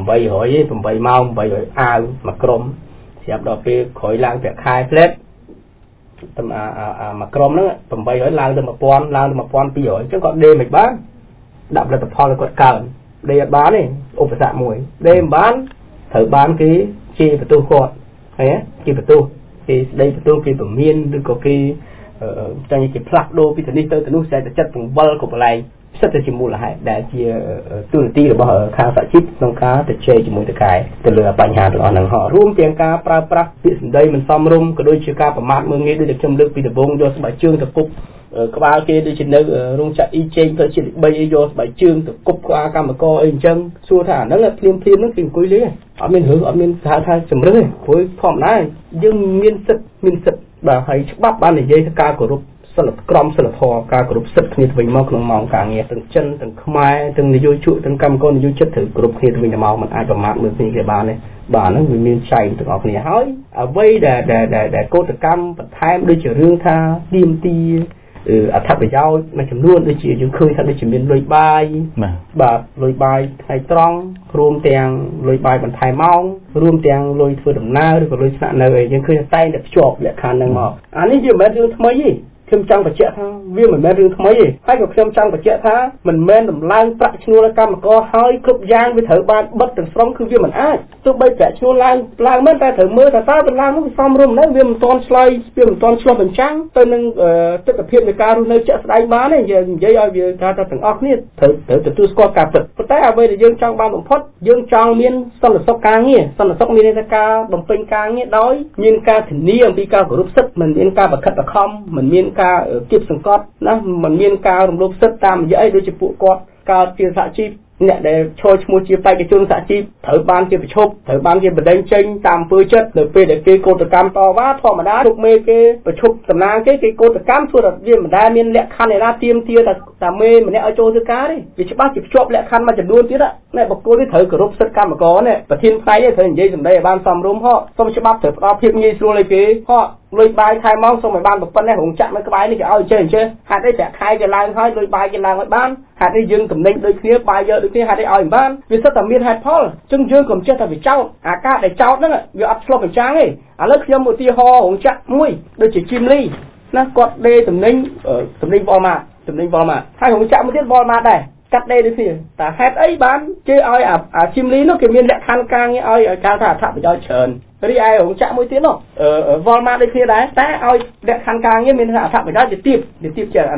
8ម៉ោង800អាវមួយក្រុមស្រាប់ដល់ពេលក្រោយឡើងប្រាក់ខែផ្លែតតាមអាអាមួយក្រុមហ្នឹង800ឡើងទៅ1000ឡើងទៅ1200អញ្ចឹងគាត់ដេមិនបានដាក់ផលិតផលឲ្យគាត់កើនដេអត់បានទេឧបសគ្គមួយដេមិនបានត្រូវបានគេជាបន្ទោសគាត់ហើយគេបន្ទោសគេស្ដីបន្ទោសគេពមៀនឬក៏គេតែគេផ្លាស់ដូរពីទៅនេះទៅទៅនោះតែចិត្តពង្វល់គ្រប់កន្លែងសិតតែជាមូលហេតុដែលជាទូនាទីរបស់ខាងសហជីពក្នុងការទៅជែកជាមួយតកែទៅលើបញ្ហាទាំងអស់ហ្នឹងហោះរួមទាំងការប្រើប្រាស់ពាក្យសម្ដីមិនសមរម្យក៏ដូចជាការប្រមាថមើលងាយដូចដែលខ្ញុំលើកពីដំបូងយកស្បែកជើងទៅគប់ក្បាលគេដូចជានៅរោងចក្រអ៊ីចេងទៅជាបីអីយកស្បែកជើងទៅគប់ក្បាលកម្មករអីអញ្ចឹងសួរថាអាហ្នឹងភ្លាមភ្លាមហ្នឹងគេអង្គុយលេងអត់មានរឿងអត់មានថាថាជំរឿនទេព្រោះធម្មតាយើងមានសិទ្ធមានសិទ្ធបាទហើយច្បាប់បាននិយាយថាការគោរពសិលក្រមសិលធម៌ការគោរពសិទ្ធិគ្នាទៅវិញមកក្នុងម៉ោងការងារទាំងចិនទាំងខ្មែរទាំងនយោជកទាំងកម្មករនយោជិតត្រូវគោរពគ្នាទៅវិញទៅមកមិនអាចប្រមាថមើលគ្នាគេបានទេបាទហ្នឹងវាមានចែងទាំងអស់គ្នាហើយអ្វីដែលដែលដែលកោតកម្មបន្ថែមដូចជារឿងថាទាមទារអត្ថប្រយោជន៍មួយចំនួនដូចជាយើងឃើញថាដូចជាមានលុយបាយបាទលុយបាយថ្ងៃត្រង់រួមទាំងលុយបាយបន្ថែមម៉ោងរួមទាំងលុយធ្វើដំណើរឬក៏លុយស្នាក់នៅអីយើងឃើញតែតែភ្ជាប់លក្ខខណ្ឌហ្នឹងមកអានេះវាមិនមែនរឿងថ្មីទេខ្ញុំចង់បញ្ជាក់ថាវាមិនមែនរឿងថ្មីទេហើយក៏ខ្ញុំចង់បញ្ជាក់ថាមិនមែនដំឡើងប្រាក់ឈ្នួលកម្មករហើយគ្រប់យ៉ាងវាត្រូវបានបិទទាំងស្រុងគឺវាមិនអាចទោះបីប្រាក់ឈ្នួលឡើងឡើងមែនតែត្រូវមើលថាតើវាឡើងនោះវាសមរម្យណាស់វាមិនទាន់ឆ្លើយវាមិនទាន់ឆ្លុះបញ្ចាំងទៅនឹងទស្សនវិជ្ជានៃការរស់នៅជាក់ស្ដែងបានទេយើងនិយាយឲ្យវាថាទាំងអស់គ្នាត្រូវត្រូវទទួលស្គាល់ការពិតប៉ុន្តែអ្វីដែលយើងចង់បានបំផុតយើងចង់មានសន្តិសុខការងារសន្តិសុខមានន័យថាការបំពេញការងារដោយមានការធានាអំពីការគោរពសិទ្ធិមិនមានការបង្ខិតបង្ខំមិនមានការគៀបសង្កត់ណាមិនមានការរំលោភសិទ្ធិតាមរយៈអីដូចជាពួកគាត់កើតជាសហជីពអ្នកដែលឈរឈ្មោះជាបេក្ខជនសហជីពត្រូវបានជាប្រជុំត្រូវបានជាបដិញ្ញចេញតាមអំពើចិត្តនៅពេលដែលគេកោតកម្មតវ៉ាធម្មតាទុកមេគេប្រជុំតំណាងគេគេកោតកម្មធ្វើតែវាមិនដែលមានលក្ខខណ្ឌឯណាទៀមទាតែតាមេម្នាក់ឲ្យចូលធ្វើការទេវាច្បាស់ជាភ្ជាប់លក្ខខណ្ឌមួយចំនួនទៀតណាបុគ្គលនេះត្រូវគោរពសិទ្ធិកម្មករនេះប្រធានផ្នែកនេះត្រូវនិយាយសម្ដីឲ្យបានសមរម្យហ៎សូមច្បាប់ត្រូវផ្ដល់ភាពងាយស្រួលឲ្យគេហ៎លុយបាយខែម៉ោងសូមឲ្យបានប៉ុណ្ណេះរោងចក្រនៅក្បែរនេះគេឲ្យចេះអញ្ចឹងហេតុអីប្រាក់ខែគេឡើងហើយលុយបាយគេឡើងឲ្យបានហេតុអីយើងតំណែងដូចគ្នាបាយយកដូចគ្នាហេតុអីឲ្យមិនបានវាសិតតែមានហេតុផលអញ្ចឹងយើងកុំចេះតែវាចោតអាការដែលចោតហ្នឹងវាអត់ឆ្លុះបញ្ចាំងទេឥឡូវខ្ញុំឧទាហរណ៍រោងចក្រមួយដូចជាជីមលីណាគាត់ដេតំណែងតំណែងវល់ម៉ាតតំណែងវល់ម៉ាតហើយរោងចក្រមួយទៀតវល់ម៉ាតដែរកាត់ដេដូចគ្នាតែហេតុអីបានគេឲ្យអាជីមលីនោះគេមានលក្ខខណ្ឌការងារឲ្យឲ្យការថាអត្ថប្រយោជន៍ច្រើនរីឯរោងចក្រមួយទៀតនោះវល់ម៉ាតដូចគ្នាដែរតែឲ្យលក្ខខណ្ឌការងារមានថាអត្ថប្រយោជន៍ទៅទៀតទៅទៀតជាអានោះ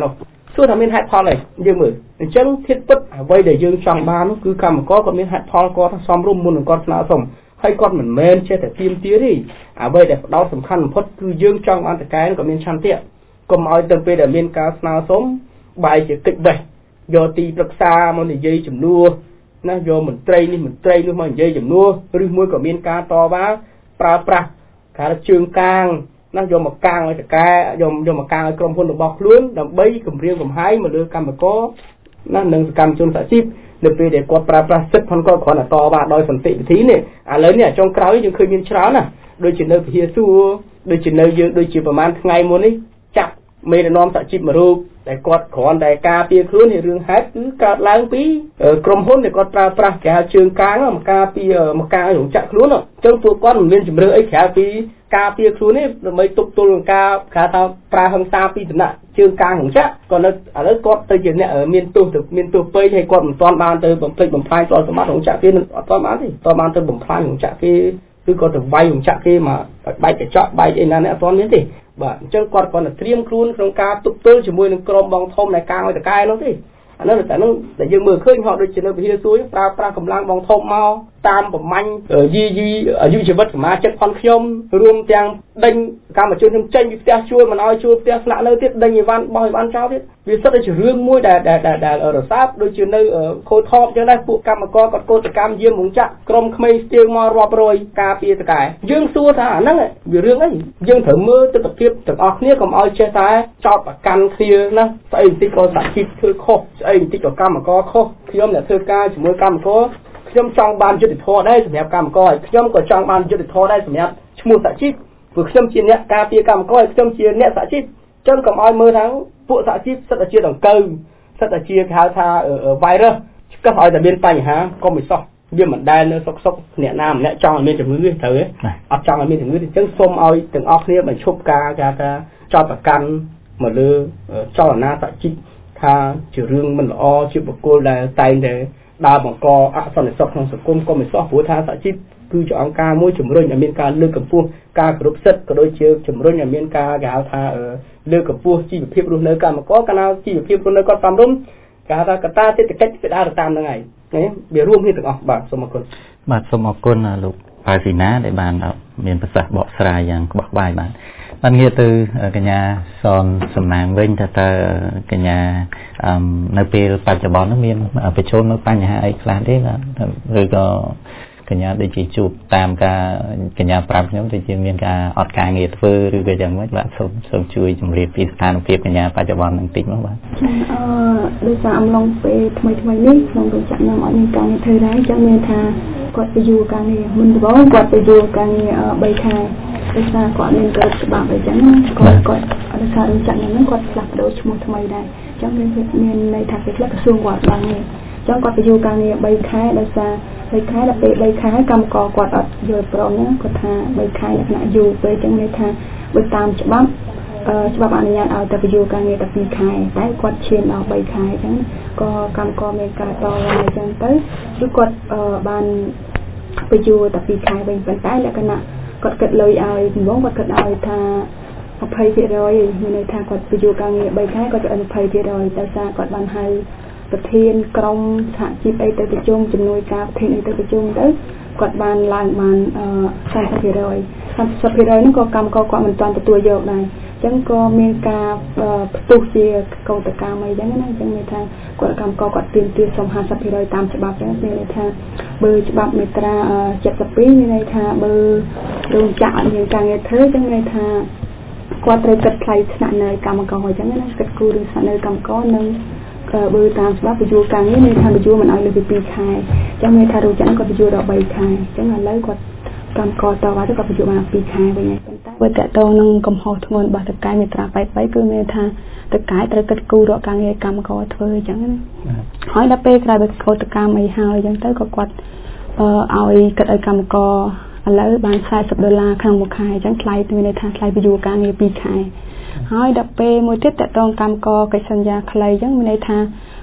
សួរថាមានហេតុផលអីយើងមើលអញ្ចឹងធៀបពិតអ្វីដែលយើងចង់បាននោះគឺកម្មករគាត់មានហេតុផលគាត់សមរម្យមុននឹងគាត់ស្នើសុំហើយគាត់មិនមែនចេះតែទៀមទាទេអ្វីដែលផ្ដោតសំខាន់បំផុតគឺយើងចង់បានតកែក៏មានឆន្ទៈកុំឲ្យទៅពេលដែលមានការស្នើសុំបែរជាគិតបេះយកទីប្រឹក្សាមកនិយាយជំនួសណាយកមន្ត្រីនេះមន្ត្រីនោះមកនិយាយជំនួសឬមួយក៏មានការតវ៉ាប្រើប្រាស់ការជើងកាងណាយកមកកាងឲ្យតកែយកយកមកកាងឲ្យក្រុមហ៊ុនរបស់ខ្លួនដើម្បីគម្រាមកំហែងមកលើកម្មករណានិងសកម្មជនសហជីពនៅពេលដែលគាត់ប្រើប្រាស់សិទ្ធិផងគាត់គ្រាន់តែតវ៉ាដោយសន្តិវិធីនេះឥឡូវនេះចុងក្រោយយើងឃើញមានច្រើនណាដូចជានៅពហិសួរដូចជានៅយើងដូចជាប្រហែលថ្ងៃមុននេះចាប់មេដឹកនាំសហជីពមួយរូបតែគាត់គ្រាន់តែការពារខ្លួនในរឿងហេតុគឺកើតឡើងពីក្រុមហ៊ុនដែលគាត់ប្រើប្រាស់គេហៅជើងកាងមកការពារមកការរោងចក្រខ្លួនអញ្ចឹងពួកគាត់មិនមានជំរឿអីក្រៅពីការពារខ្លួននេះដើម្បីទប់ទល់នឹងការគេថាប្រើហិង្សាពីឋានៈជើងកាងរោងចក្រក៏នៅឥឡូវគាត់ទៅជាអ្នកមានទោសទៅមានទោសពេកហើយគាត់មិនទាន់បានទៅបំភ្លេចបំផ្លាញទ្រព្យសម្បត្តិរោងចក្រគេនឹងអត់ទាន់បានទេទាន់បានទៅបំផ្លាញរោងចក្រគេគឺគាត់ទៅវាយរោងចក្រគេមកបែកកញ្ចក់បែកអីណានេះអត់ទាន់មានទេបាទអញ្ចឹងគាត់គាត់តែត្រៀមខ្លួនក្នុងការទប់ទល់ជាមួយនឹងក្រុមបងធំនៃការឲ្យតកែនោះទេអានោះតែនោះដែលយើងមើលឃើញហោះដូចជានៅវិហារសួយប្រើប្រាស់កម្លាំងបងធំមកតាមប្រមាញ់យីយីអាយុជីវិតសមាជិកផងខ្ញុំរួមទាំងដេញកម្មជនខ្ញុំចេញពីផ្ទះជួលមិនឲ្យជួលផ្ទះស្នាក់នៅទៀតដេញអីវ៉ាន់បោះអីវ៉ាន់ចោលទៀតវាសិតតែជារឿងមួយដែលដែលដែលរសើបដូចជានៅខូចថប់អញ្ចឹងដែរពួកកម្មករគាត់កោតកម្មយាមរោងចក្រក្រុមក្មេងស្ទៀងមករាប់រយការពារតកែយើងសួរថាអាហ្នឹងវារឿងអីយើងត្រូវមើលទស្សនវិជ្ជាទាំងអស់គ្នាកុំឲ្យចេះតែចោទប្រកាន់គ្នាណាស្អីបន្តិចក៏សហជីពធ្វើខុសស្អីបន្តិចក៏កម្មករខុសខ្ញុំអ្នកធ្វើការជាមួយកម្មករខ្ញុំចង់បានយុត្តិធម៌ដែរសម្រាប់កម្មករហើយខ្ញុំក៏ចង់បានយុត្តិធម៌ដែរសម្រាប់ឈ្មោះសហជីពព្រោះខ្ញុំជាអ្នកការពារកម្មករហើយខ្ញុំជាអ្នកសហជីពចឹងកុំឲ្យមើលថាពួកសហជីពសិតតែជាដង្កូវសិតតែជាគេហៅថា virus កុំឲ្យតែមានបញ្ហាកុំឲ្យសោះវាមិនដែលនៅសុកសុកអ្នកណាម្នាក់ចង់ឲ្យមានជំងឺទេត្រូវទេអត់ចង់ឲ្យមានជំងឺទេចឹងសូមឲ្យទាំងអស់គ្នាបញ្ឈប់ការការការចោទប្រកាន់មកលើចលនាសហជីពថាជារឿងមិនល្អជាបុគ្គលដែលតែងតែដើរបង្កអសន្តិសុខក្នុងសង្គមកុំឲ្យសោះព្រោះថាសហជីពគឺជាអង្គការមួយជំរុញឲ្យមានការលើកកម្ពស់ការគោរពសិទ្ធិក៏ដូចជាជំរុញឲ្យមានការគេហៅថាលើកកម្ពស់ជីវភាពរស់នៅកម្មករកាលណាជីវភាពរស់នៅគាត់តាមរំគេហៅថាកត្តាសេដ្ឋកិច្ចវាដើរតាមហ្នឹងហើយណាវារួមគ្នាទាំងអស់បាទសូមអរគុណបាទសូមអរគុណលោកផៅស៊ីណាដែលបានមានប្រសាសន៍បកស្រាយយ៉ាងក្បោះក្បាយបាទបានងាកទៅកញ្ញាសនសំណាងវិញថាតើកញ្ញានៅពេលបច្ចុប្បន្ននោះមានប្រឈមនៅបញ្ហាអីខ្លះទេបាទឬក៏កញ្ញាដូចជាជួបតាមការកញ្ញាប្រាប់ខ្ញុំដូចជាមានការអត់ការងារធ្វើឬក៏យ៉ាងម៉េចបាទសូមសូមជួយជម្រាបពីស្ថានភាពកញ្ញាបច្ចុប្បន្ននឹងតិចមកបាទអឺដោយសារអំឡុងពេលថ្មីថ្មីនេះក្នុងរោងចក្រខ្ញុំអត់មានការងារធ្វើដែរចឹងមានថាគាត់ទៅយូរការងារមុនដំបូងគាត់ទៅយូរការងារបីខែដោយសារគាត់មានកើតច្បាប់អីចឹងគាត់គាត់ដោយសាររោងចក្រខ្ញុំហ្នឹងគាត់ផ្លាស់ប្ដូរឈ្មោះថ្មីដែរចឹងមានមានន័យថាគេផ្លាស់ក្រសួងគាត់បាននេះចឹងគាត់ទៅយូរការងារបីខែដោយសារបីខែដល់ពេលបីខែកម្មករគាត់អត់យល់ព្រមណាគាត់ថាបីខែលក្ខណៈយូរពេកចឹងន័យថាបើតាមច្បាប់អឺច្បាប់អនុញ្ញាតឲ្យតែទៅយូរការងារតែពីរខែតែគាត់ឈានដល់បីខែចឹងក៏កម្មករមានការតវ៉ាអញ្ចឹងទៅគឺគាត់អឺបានទៅយូរតែពីរខែវិញប៉ុន្តែលក្ខណៈគាត់គិតលុយឲ្យដំបូងគាត់គិតឲ្យថាยี่สิบเปอร์เซ็นต์ មានន័យថាគាត់ទៅយូរការងារបីខែគាត់ឲ្យยี่สิบเปอร์เซ็นต์ តែសារគាត់បានហៅប្រធានក្រុមសហជីពអីទៅប្រជុំជំនួយការប្រធានអីទៅប្រជុំទៅគាត់បានឡើងបានអឺ三十%三十%ហ្នឹងក៏កម្មករគាត់មិនទាន់ទទួលយកដែរអញ្ចឹងក៏មានការផ្ទុះជាកោតកម្មអីចឹងណាអញ្ចឹងមានថាគាត់កម្មករគាត់ទាមទារសុំห้าสิบเปอร์เซ็นต์ តាមច្បាប់ចឹងមានន័យថាបើច្បាប់មេត្រាเจ็ดสิบสองមានន័យថាបើរោងចក្រអត់មានការងារធ្វើចឹងមានន័យថាគាត់ត្រូវកាត់ថ្លៃស្នាក់នៅកម្មករអញ្ចឹងណាកាត់គូឬស្នាក់នៅកម្មករនឹងបើតាមច្បាប់បញ្យល់ការងារមានថាបញ្យល់មិនឲ្យលើពីពីរខែអញ្ចឹងមានថារោងចក្រគាត់បញ្យល់ដល់បីខែអញ្ចឹងឥឡូវគាត់កម្មករតវ៉ាទៅគាត់បញ្យល់បានពីរខែវិញហើយប៉ុន្តែបើតកតងនឹងកំហុសធ្ងន់របស់តកែមេត្រាបែបបីគឺមានថាតកែត្រូវកាត់គូរកការងារកម្មករធ្វើអញ្ចឹងណាហើយដល់ពេលក្រោយបើកោតកម្មអីហើយអញ្ចឹងទៅក៏គាត់អឺឲ្យកាត់ឲ្យកម្មករឥឡូវបានสี่สิบដុល្លារក្នុងមួយខែអញ្ចឹងថ្លៃមានន័យថាថ្លៃបញ្យល់ការងារពីរខែហើយដល់ពេលមួយទៀតតកតងកម្មករកិច្ចសន្យាខ្លីអញ្ចឹងមានន័យថា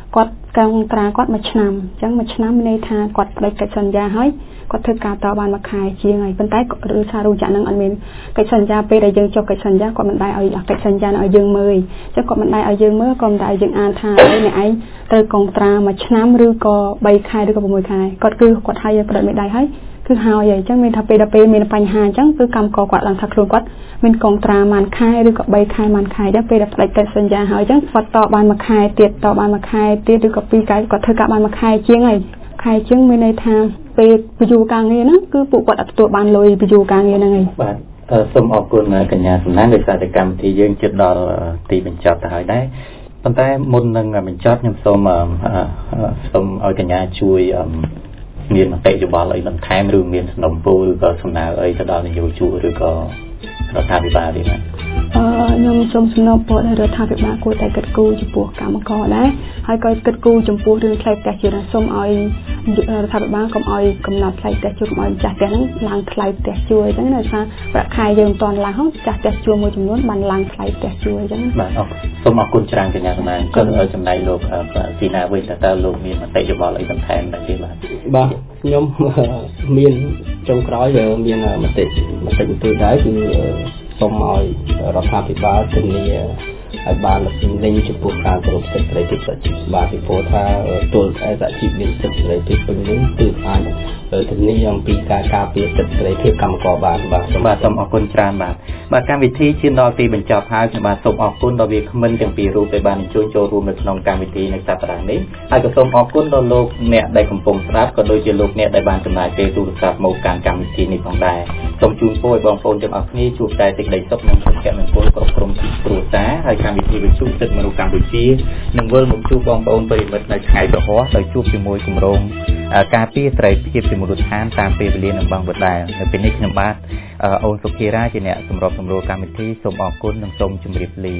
គាត់កងត្រាគាត់មួយឆ្នាំអញ្ចឹងមួយឆ្នាំមានន័យថាគាត់ផ្លេចកិច្ចសន្យាហើយគាត់ធ្វើការតបានមួយខែជាងហើយប៉ុន្តែឬថារោងចក្រនឹងអត់មានកិច្ចសន្យាពេលដែលយើងចុះកិច្ចសន្យាគាត់មិនដែរឲ្យកិច្ចសន្យាឲ្យយើងមើលអញ្ចឹងគាត់មិនដែរឲ្យយើងមើលក៏មិនដែរឲ្យយើងអានថាឲ្យអ្នកឯងត្រូវកងត្រាមួយឆ្នាំឬក៏បីខែឬក៏៦ខែគាត់គឺគាត់ឲ្យយើងប្រដិតមេដៃហើយគឺហើយហើយអញ្ចឹងមានថាពេលដល់ពេលមានបញ្ហាអញ្ចឹងគឺកម្មករគាត់ឡើងថាខ្លួនគាត់មានកងត្រាមួយខែឬក៏បីខែមួយខែដល់ពេលដែលផ្ដាច់កិច្ចសន្យាហើយអញ្ចឹងគាត់តបានមួយខែទៀតតបានមួយខែទៀតឬក៏ពីរខែគាត់ធ្វើការបានមួយខែជាងហើយខែជាងមានន័យថាពេលបញ្យុការងារហ្នឹងគឺពួកគាត់អត់ទទួលបានលុយបញ្យុការងារហ្នឹងហើយបាទសូមអរគុណកញ្ញាសំណាងដោយសារតែកម្មវិធីយើងជិតដល់ទីបញ្ចប់ទៅហើយដែរប៉ុន្តែមុននឹងបញ្ចប់ខ្ញុំសូមសូមឲ្យកញ្ញាជួយមានមតិយោបល់អីបន្ថែមឬមានសំណុំពរឬក៏សំណើអីទៅដល់នយោជកឬក៏រដ្ឋាភិបាលទេណាអឺខ្ញុំសូមសំណូមពរដល់រដ្ឋាភិបាលគួរតែគិតគូរចំពោះកម្មករដែរហើយក៏គិតគូរចំពោះរឿងថ្លៃផ្ទះជាសូមឲ្យរដ្ឋាភិបាលកុំឲ្យកំណត់ថ្លៃផ្ទះជួលកុំឲ្យម្ចាស់ផ្ទះហ្នឹងឡើងថ្លៃផ្ទះជួលអញ្ចឹងដោយសារប្រាក់ខែយើងមិនទាន់ឡើងហ្នឹងម្ចាស់ផ្ទះជួលមួយចំនួនបានឡើងថ្លៃផ្ទះជួលអញ្ចឹងបាទអរសូមអរគុណច្រើនកញ្ញាសម្ដែងក៏ចំណែកលោកទីណាវិញតើលោកមានមតិយោបល់អីបន្ថែមដែរទេបាទបាទខ្ញុំមានចុងក្រោយវាមានមតិមតិទៅដែរគឺសូមឲ្យរដ្ឋាភិបាលធានាឲ្យបានលេងចំពោះការគោរពសិទ្ធិសេរីភាពប្រជាបាទពីព្រោះថាទល់តែសហជីពមានសិទ្ធិសេរីភាពពេញលេញគឺអាចធានាអំពីការការពារសិទ្ធិសេរីភាពកម្មករបានបាទបាទសូមអរគុណច្រើនបាទបាទកម្មវិធីឈានដល់ទីបញ្ចប់ហើយខ្ញុំបាទសូមអរគុណដល់វាគ្មិនទាំងពីររូបដែលបានអញ្ជើញចូលរួមនៅក្នុងកម្មវិធីនៅសប្តាហ៍នេះហើយក៏សូមអរគុណដល់លោកអ្នកដែលកំពុងស្ដាប់ក៏ដូចជាលោកអ្នកដែលបានចំណាយពេលទូរស័ព្ទមកកាន់កម្មវិធីនេះផងដែរសូមជូនពរឲ្យបងប្អូនទាំងអស់គ្នាជួបតែសេចក្តីសុខនិងសុភមង្គលគ្រប់ក្រុមគ្រួសារហើយកម្មវិធីវិទ្យុសិទ្ធិមនុស្សកម្ពុជានឹងវិលមកជួបបងប្អូនប្រិយមិត្តនៅថ្ងៃប្រហោះដោយជួបជាមួយគម្រោងការពារត្រីភាពជាមូលដ្ឋានតាមពេលវេលានឹងបងបដាលនៅពេលនេះខ្ញុំបាទអូនសុភារាជាអ្នកសម្របសម្រួលកម្មវិធីសូមអរគុណនិងសូមជម្រាបលា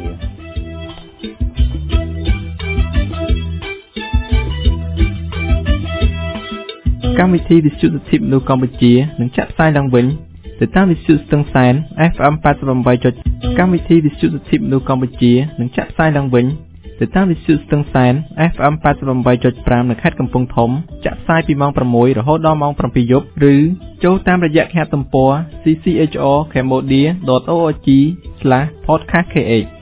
កម្មវិធីវិទ្យុសិទ្ធិមនុស្សកម្ពុជានឹងចាក់ផ្សាយឡើងវិញទៅតាមវិទ្យុស្ទឹងសែន អេฟ អេម 八十八 កម្មវិធីវិទ្យុសិទ្ធិមនុស្សកម្ពុជានឹងចាក់ផ្សាយឡើងវិញទៅតាមវិទ្យុស្ទឹងសែន អេฟ អេម 八十八 ប្រាំ នៅខេត្តកំពង់ធំចាក់ផ្សាយពីម៉ោងប្រាំមួយរហូតដល់ម៉ោងប្រាំពីរយប់ឬចូលតាមរយៈគេហទំព័រ c c h r cambodia dot org slash podcast kh